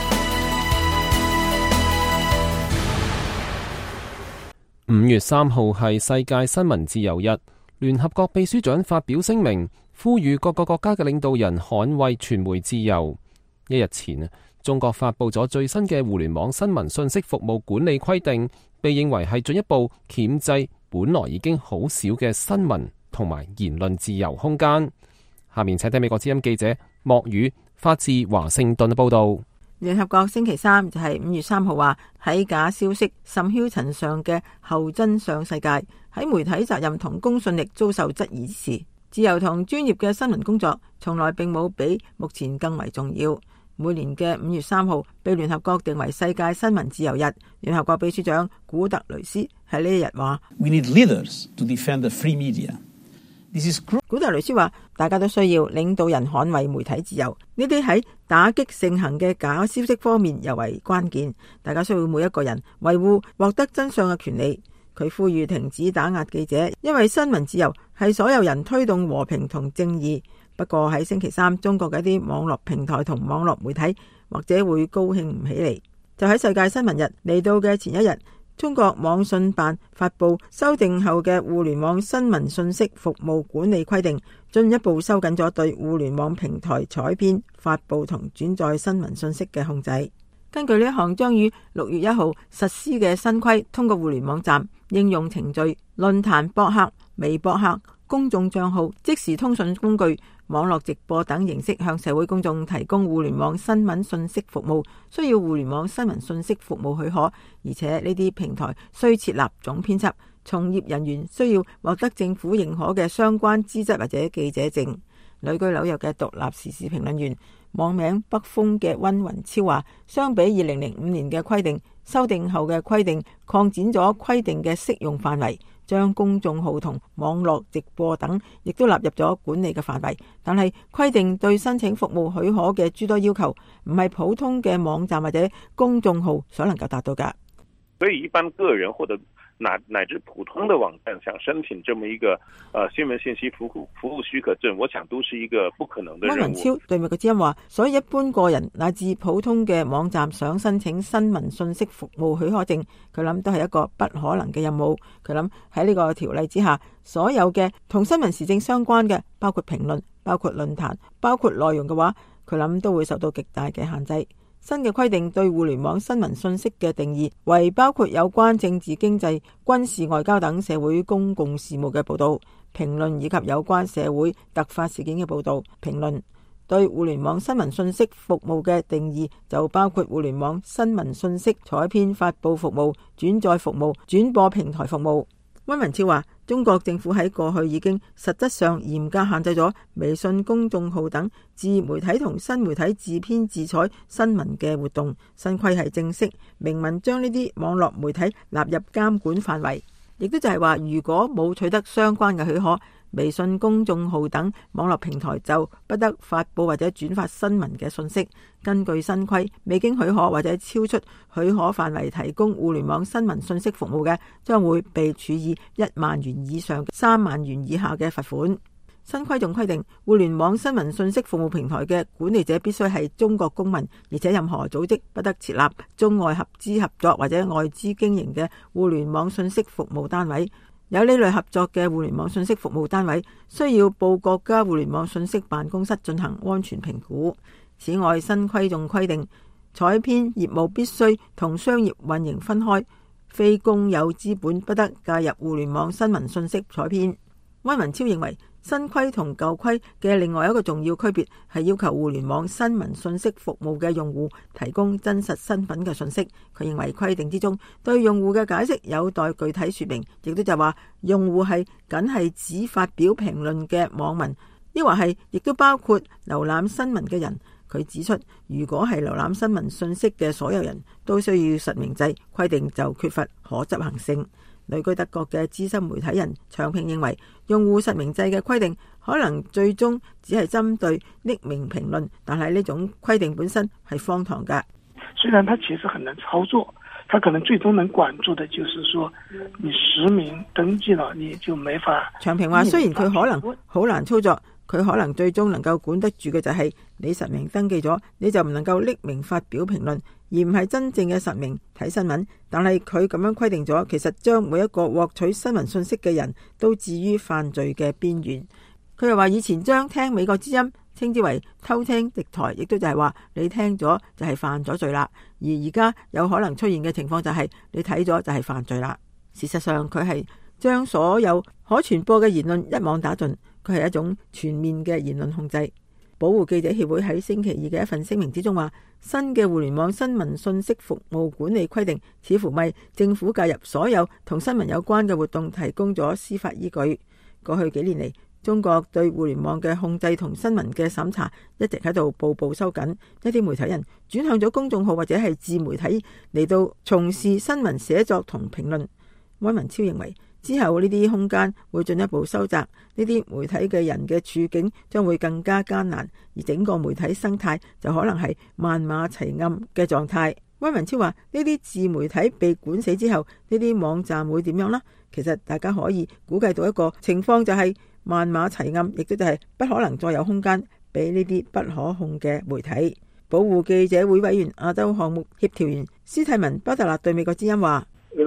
五月三號係世界新聞自由日，聯合國秘書長發表聲明，呼籲各個國家嘅領導人捍衛傳媒自由。一日前，中國發布咗最新嘅互聯網新聞信息服務管理規定，被認為係進一步鉗制本來已經好少嘅新聞同埋言論自由空間。下面請聽美國之音記者莫宇發自華盛頓報道。 聯合國星期三就係五月三號話，喺假消息甚囂塵上嘅後真相世界，喺媒體責任同公信力遭受質疑之時，自由同專業嘅新聞工作從來並冇比目前更為重要。每年嘅五月三號被聯合國定為世界新聞自由日。聯合國秘書長古特雷斯喺呢一日話 We need leaders to defend the free media. 古特雷斯話，大家都需要領導人捍衛媒體自由，呢啲喺打擊盛行嘅假消息方面尤為關鍵。大家需要每一個人維護獲得真相嘅權利。佢呼籲停止打壓記者，因為新聞自由係所有人推動和平同正義。不過喺星期三，中國嘅一啲網絡平台同網絡媒體或者會高興唔起嚟。就喺世界新聞日嚟到嘅前一日，中國網信辦發布修訂後嘅互聯網新聞信息服務管理規定，進一步收緊咗對互聯網平台採編、發布同轉載新聞信息嘅控制。根據呢一項將於六月一號實施嘅新規，通過互聯網站、應用程序、論壇、博客、微博客、公眾賬號、即時通訊工具、網絡直播等形式向社會公眾提供互聯網新聞信息服務，需要互聯網新聞信息服務許可，而且呢啲平台需設立總編輯，從業人員需要獲得政府認可嘅相關資質或者記者證。旅居紐約嘅獨立時事評論員網名北風嘅溫雲超話，相比二零零五年嘅規定，修訂後嘅規定擴展咗規定嘅適用範圍，將公眾號同網絡直播等亦都納入咗管理嘅範圍，但係規定對申請服務許可嘅諸多要求，唔係普通嘅網站或者公眾號所能夠達到㗎。 所以一般個人或者乃乃至普通的網站想申請這麼一個呃新聞信息服務服務許可證，我想都是一個不可能的任務。 溫文超對美國之音話，所以一般個人乃至普通嘅網站想申請新聞信息服務許可證，佢諗都係一個不可能嘅任務。佢諗喺呢個條例之下，所有嘅同新聞時政相關嘅，包括評論、包括論壇、包括內容嘅話，佢諗都會受到極大嘅限制。新嘅規定對互聯網新聞信息嘅定義為包括有關政治、經濟、軍事、外交等社會公共事務嘅報導、評論以及有關社會突發事件嘅報導、評論。對互聯網新聞信息服務嘅定義就包括互聯網新聞信息採編、發佈服務、轉載服務、轉播平台服務。溫文超話，中國政府喺過去已經實質上嚴格限制咗微信公眾號等自媒體同新媒體自編自採新聞嘅活動。新規係正式明文將呢啲網絡媒體納入監管範圍，亦都就係話，如果冇取得相關嘅許可，微信公眾號等網絡平台就不得發佈或者轉發新聞嘅信息。根據新規，未經許可或者超出許可範圍提供互聯網新聞信息服務嘅，將會被處以一萬元以上三萬元以下嘅罰款。新規仲規定，互聯網新聞信息服務平台嘅管理者必須係中國公民，而且任何組織不得設立中外合資合作或者外資經營嘅互聯網信息服務單位。有呢類合作嘅互聯網信息服務單位需要報國家互聯網信息辦公室進行安全評估。此外，新規仲規定，採編業務必須同商業運營分開，非公有資本不得介入互聯網新聞信息採編。溫文超認為，新規同舊規嘅另外一個重要區別係要求互聯網新聞信息服務嘅用戶提供真實身份嘅信息。佢認為規定之中對用戶嘅解釋有待具體說明，亦都就話用戶係僅係只發表評論嘅網民，抑或係亦都包括瀏覽新聞嘅人。佢指出，如果係瀏覽新聞信息嘅所有人都需要實名制，規定就缺乏可執行性。旅居德國嘅資深媒體人長平認為，用戶實名制嘅規定可能最終只係針對匿名評論，但係呢種規定本身係荒唐㗎。 雖然它其實很難操作，它可能最終能管住的就是說，你實名登記了，你就沒法。 長平話，雖然佢可能好難操作，佢可能最終能夠管得住嘅就係你實名登記咗，你就唔能夠匿名發表評論，而唔係真正嘅實名睇新聞。但係佢咁樣規定咗，其實將每一個獲取新聞信息嘅人都置於犯罪嘅邊緣。佢又話，以前將聽美國之音稱之為偷聽敵台，亦都就係話你聽咗就係犯咗罪啦。而而家有可能出現嘅情況就係你睇咗就係犯罪啦。事實上，佢係將所有可傳播嘅言論一網打盡，佢係一種全面嘅言論控制。保護記者協會喺星期二嘅一份聲明之中話，新嘅互聯網新聞信息服務管理規定似乎為政府介入所有同新聞有關嘅活動提供咗司法依據。過去幾年嚟，中國對互聯網嘅控制同新聞嘅審查一直喺度步步收緊，一啲媒體人轉向咗公眾號或者係自媒體嚟到從事新聞寫作同評論。溫文超認為，之後呢啲空間會進一步收窄，呢啲媒體嘅人嘅處境將會更加艱難，而整個媒體生態就可能係萬馬齊喑嘅狀態。溫文超話，呢啲自媒體被管死之後，呢啲網站會點樣呢？其實大家可以估計到一個情況，就係萬馬齊喑，亦都就係不可能再有空間俾呢啲不可控嘅媒體。保護記者會委員亞洲項目協調員斯蒂文巴特勒對美國之音話，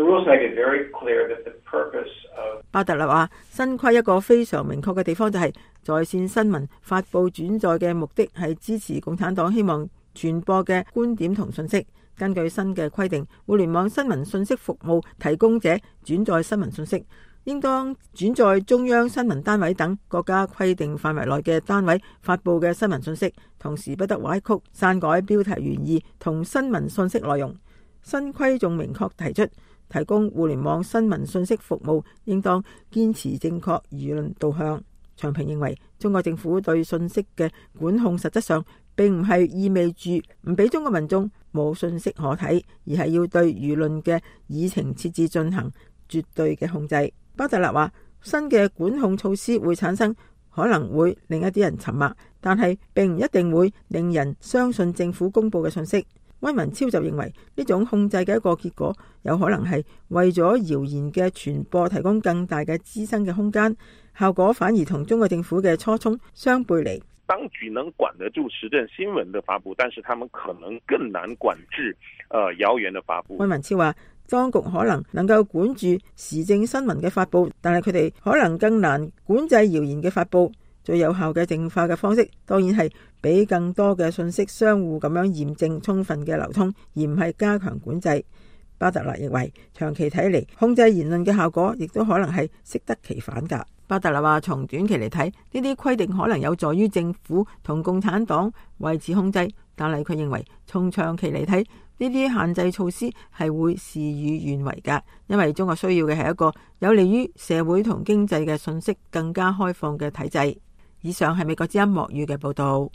巴特勒話，新規一個非常明確嘅地方就係在線新聞發佈轉載嘅目的係支持共產黨希望傳播嘅觀點同信息。根據新嘅規定，互聯網新聞信息服務提供者轉載新聞信息，應當轉載中央新聞單位等國家規定範圍內嘅單位發佈嘅新聞信息，同時不得歪曲、篡改標題原意同新聞信息內容。新規仲明確提出，提供互聯網新聞信息服務應當堅持正確輿論導向。長平認為，中國政府對信息嘅管控實質上並唔係意味住唔俾中國民眾冇信息可睇，而係要對輿論嘅議程設置進行絕對嘅控制。巴特勒話，新嘅管控措施會產生可能會令一啲人沉默，但係並唔一定會令人相信政府公布嘅信息。 溫文超就認為呢種控制嘅一個結果，有可能係為咗謠言嘅傳播提供更大嘅滋生嘅空間，效果反而同中國政府嘅初衷相背離。 當局能管得住時政新聞的發布，但是他們可能更難管制呃謠言的發布。 溫文超話，當局可能能夠管住時政新聞嘅發布，但係佢哋可能更難管制謠言嘅發布。最有效嘅淨化嘅方式，當然係俾更多嘅信息相互咁樣驗證充分嘅流通，而唔係加強管制。巴特勒認為，長期睇嚟，控制言論嘅效果亦都可能係適得其反㗎。巴特勒話，從短期嚟睇，呢啲規定可能有助於政府同共產黨維持控制，但係佢認為，從長期嚟睇，呢啲限制措施係會事與願違㗎，因為中國需要嘅係一個有利於社會同經濟嘅信息更加開放嘅體制。以上係美國之音莫語嘅報道。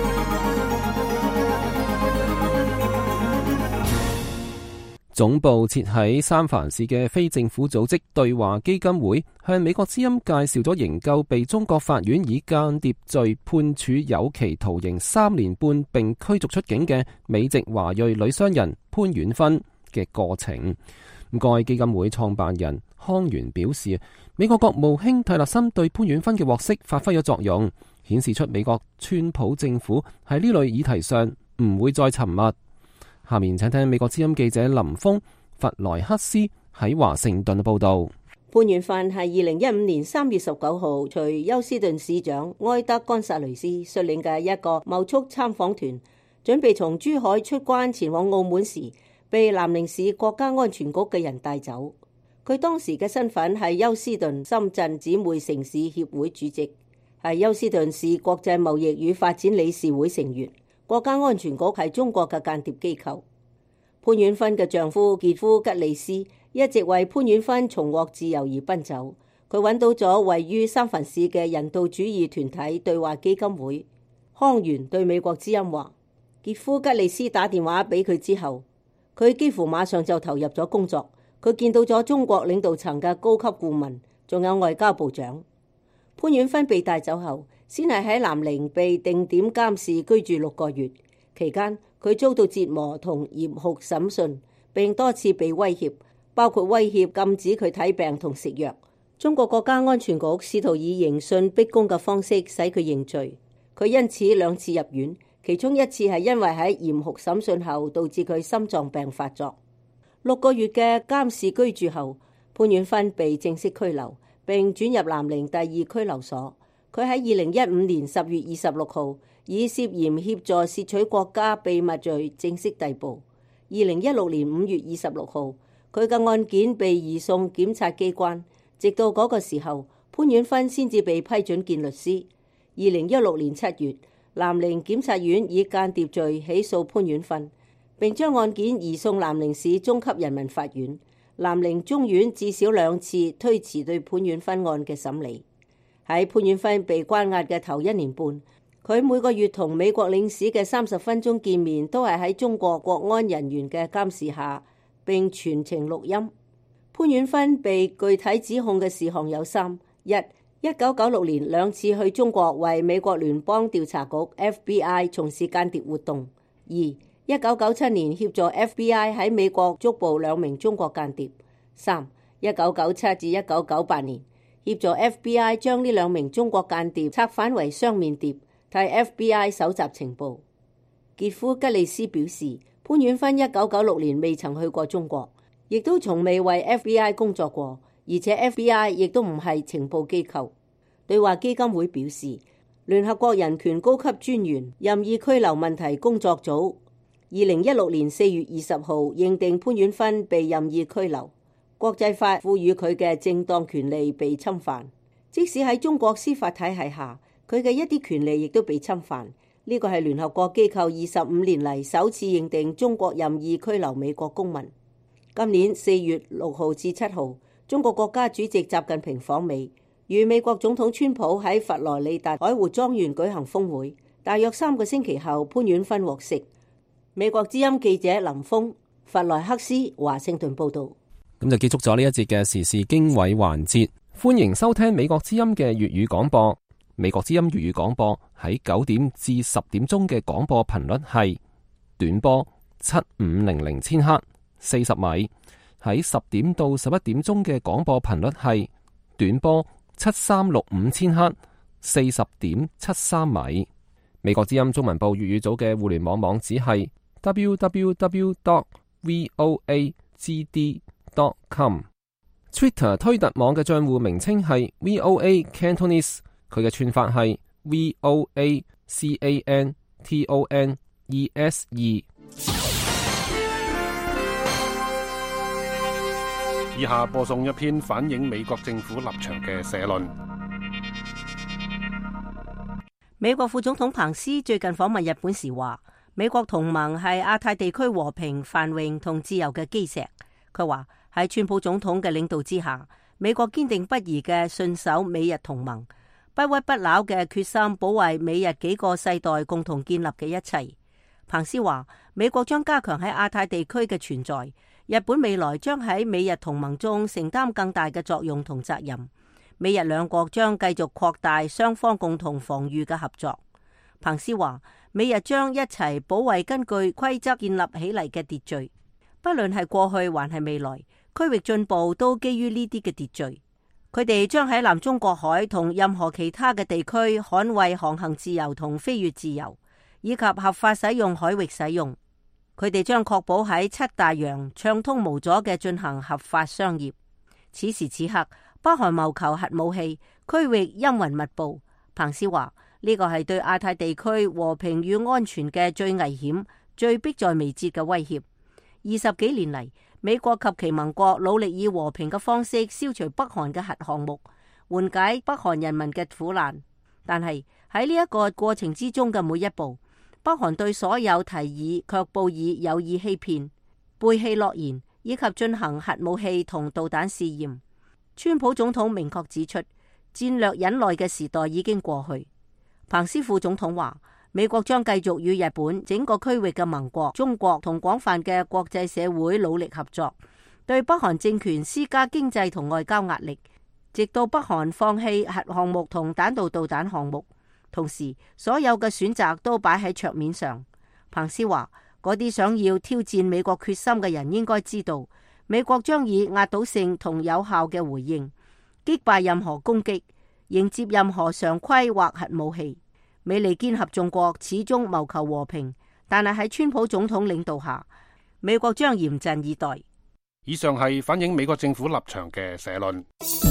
總部設喺三藩市嘅非政府組織對話基金會向美國之音介紹咗營救被中國法院以間諜罪判處有期徒刑三年半並驅逐出境嘅美籍華裔女商人潘婉芬嘅過程。該基金會創辦人康源表示，美國國務卿蒂勒森對潘婉芬嘅獲釋發揮咗作用，顯示出美國川普政府喺呢類議題上唔會再沉默。下面請聽美國之音記者林峰弗萊克斯喺華盛頓嘅報道。 潘婉芬係二零一五年三月十九號隨休斯頓市長埃德干薩雷斯率領嘅一個貿促參訪團，準備從珠海出關前往澳門時，被南寧市國家安全局嘅人帶走。佢當時嘅身份係休斯頓深圳姊妹城市協會主席，係休斯頓市國際貿易與發展理事會成員。國家安全局係中國嘅間諜機構。潘婉芬嘅丈夫傑夫吉利斯一直為潘婉芬重獲自由而奔走。佢揾到咗位於三藩市嘅人道主義團體對話基金會。康源對美國之音話，傑夫吉利斯打電話俾佢之後，佢幾乎馬上就投入咗工作。佢見到咗中國領導層嘅高級顧問，仲有外交部長。潘婉芬被帶走後，先係喺南寧被定點監視居住六個月，期間佢遭到折磨同嚴酷審訊，並多次被威脅，包括威脅禁止佢睇病同食藥。中國國家安全局試圖以刑訊逼供嘅方式使佢認罪，佢因此兩次入院，其中一次係因為喺嚴酷審訊後導致佢心臟病發作。六個月嘅監視居住後，潘婉芬被正式拘留，並轉入南寧第二拘留所。佢喺二零一五年十月二十六號以涉嫌協助竊取國家秘密罪正式逮捕。二零一六年五月二十六號，佢嘅案件被移送檢察機關，直到嗰個時候，潘婉芬先至被批准見律師。二零一六年七月，南寧檢察院以間諜罪起訴潘婉芬，並將案件移送南寧市中級人民法院。南寧中院至少兩次推遲對潘婉芬案嘅審理。喺潘婉芬被關押嘅頭一年半，佢每個月同美國領事嘅三十分鐘見面都係喺中國國安人員嘅監視下，並全程錄音。潘婉芬被具體指控嘅事項有三：一、一九九六年兩次去中國為美國聯邦調查局 F B I 從事間諜活動；二、一九九七年協助 F B I 喺美國捉捕兩名中國間諜；三、一九九七至一九九八年協助 F B I 將呢兩名中國間諜策反為雙面諜，替 F B I 搜集情報。傑夫吉利斯表示，潘婉芬一九九六年未曾去過中國，亦都從未為 F B I 工作過，而且 F B I 亦都唔係情報機構。對話基金會表示，聯合國人權高級專員任意拘留問題工作組二零一六年四月二十號認定潘婉芬被任意拘留，國際法賦予佢嘅正當權利被侵犯，即使喺中國司法體系下，佢嘅一啲權利亦都被侵犯。呢個係聯合國機構二十五年嚟首次認定中國任意拘留美國公民。今年四月六號至七號，中國國家主席習近平訪美，與美國總統川普喺佛羅里達海湖莊園舉行峰會。大約三個星期後，潘婉芬獲釋。美國之音記者林峰弗萊克斯華盛頓報道。 咁就結束咗呢一節嘅時事經緯環節。歡迎收聽美國之音嘅粵語廣播。美國之音粵語廣播喺九點至十點鐘嘅廣播頻率係短波七五零零千赫，四十米。喺十點到十一點鐘嘅廣播頻率係短波七三六五千赫，四十點七三米。美國之音中文部粵語組嘅互聯網網址係 double-u double-u double-u dot voa g d dot com。Twitter 推特網嘅賬戶名稱係 V O A Cantonese， 佢嘅串法係 V O A C A N T O N E S E。 以下播送一篇反映美國政府立場嘅社論。 美國副總統彭斯最近訪問日本時話，美國同盟係亞太地區和平、繁榮同自由嘅基石。佢話喺川普總統嘅領導之下，美國堅定不移嘅信守美日同盟，不屈不撓嘅決心保衛美日幾個世代共同建立嘅一切。彭斯話，美國將加強喺亞太地區嘅存在，日本未來將喺美日同盟中承擔更大嘅作用同責任。美日兩國將繼續擴大雙方共同防禦嘅合作。彭斯話，美日將一齊保衛根據規則建立起嚟嘅秩序，不論係過去還係未來，區域進步都基於呢啲嘅秩序。佢哋將喺南中國海同任何其他嘅地區捍衛航行自由同飛越自由，以及合法使用海域使用。佢哋將確保喺七大洋暢通無阻嘅進行合法商業。此時此刻，北韓謀求核武器，區域陰雲密布。彭斯話，呢個係對亞太地區和平與安全嘅最危險、最迫在眉睫嘅威脅。二十幾年嚟，美國及其盟國努力以和平嘅方式消除北韓嘅核項目，緩解北韓人民嘅苦難。但係喺呢一個過程之中嘅每一步，北韓對所有提議卻報以有意欺騙、背棄諾言，以及進行核武器同導彈試驗。川普總統明確指出，戰略忍耐嘅時代已經過去。彭斯副總統話，美國將繼續與日本、整個區域嘅盟國、中國同廣泛嘅國際社會努力合作，對北韓政權施加經濟同外交壓力，直到北韓放棄核項目同彈道導彈項目。同時，所有嘅選擇都擺喺桌面上。彭斯話，嗰啲想要挑戰美國決心嘅人應該知道，美國將以壓倒性同有效嘅回應，擊敗任何攻擊，迎接任何常規或核武器。美利堅合眾國始終謀求和平，但係喺川普總統領導下，美國將嚴陣以待。 以上係反映美國政府立場嘅社論。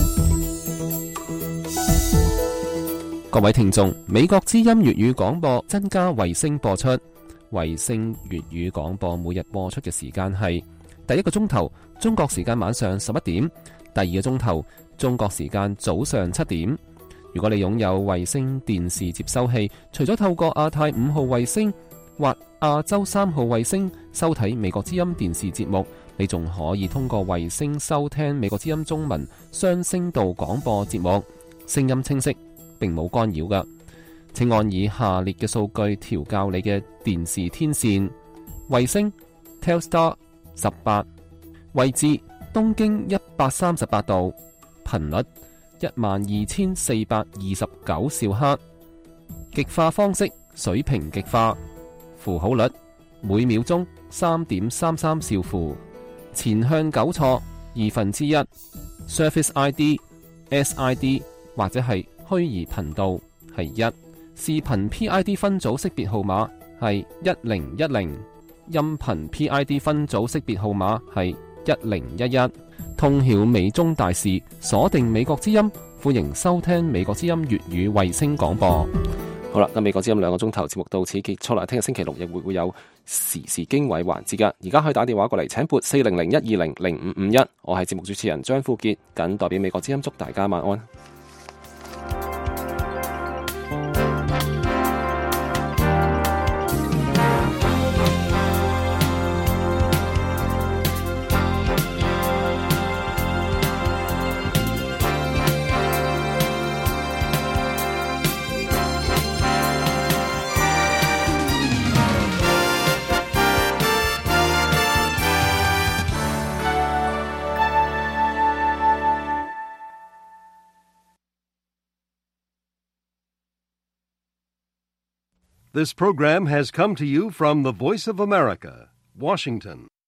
各位聽眾，美國之音粵語廣播增加衛星播出，衛星粵語廣播每日播出嘅時間係第一個鐘頭中國時間晚上十一點，第二個鐘頭中國時間早上七點。如果你擁有衛星電視接收器，除咗透過亞太五號衛星或亞洲三號衛星收睇美國之音電視節目，你仲可以通過衛星收聽美國之音中文雙聲道廣播節目，聲音清晰，並冇干擾㗎。請按以下列嘅數據調校你嘅電視天線：衛星 Telstar 十八，位置東經一百三十八度，頻率一萬二千四百二十九兆赫，極化方式水平極化，符號率每秒鐘三點三三兆符，前向糾錯二分之一 ，Service I D S I D 或者係虛擬頻道係一，視頻 P I D 分組識別號碼係一零一零，音頻 P I D 分組識別號碼係一零一一。通曉美中大事，鎖定美國之音，歡迎收聽美國之音粵語衛星廣播。好啦，咁美國之音兩個鐘頭節目到此結束啦。聽日星期六日會會有時事經緯環節噶，而家可以打電話過嚟，請撥四零零一二零零五五一。我係節目主持人張富杰，謹代表美國之音祝大家晚安。 This program has come to you from the Voice of America, Washington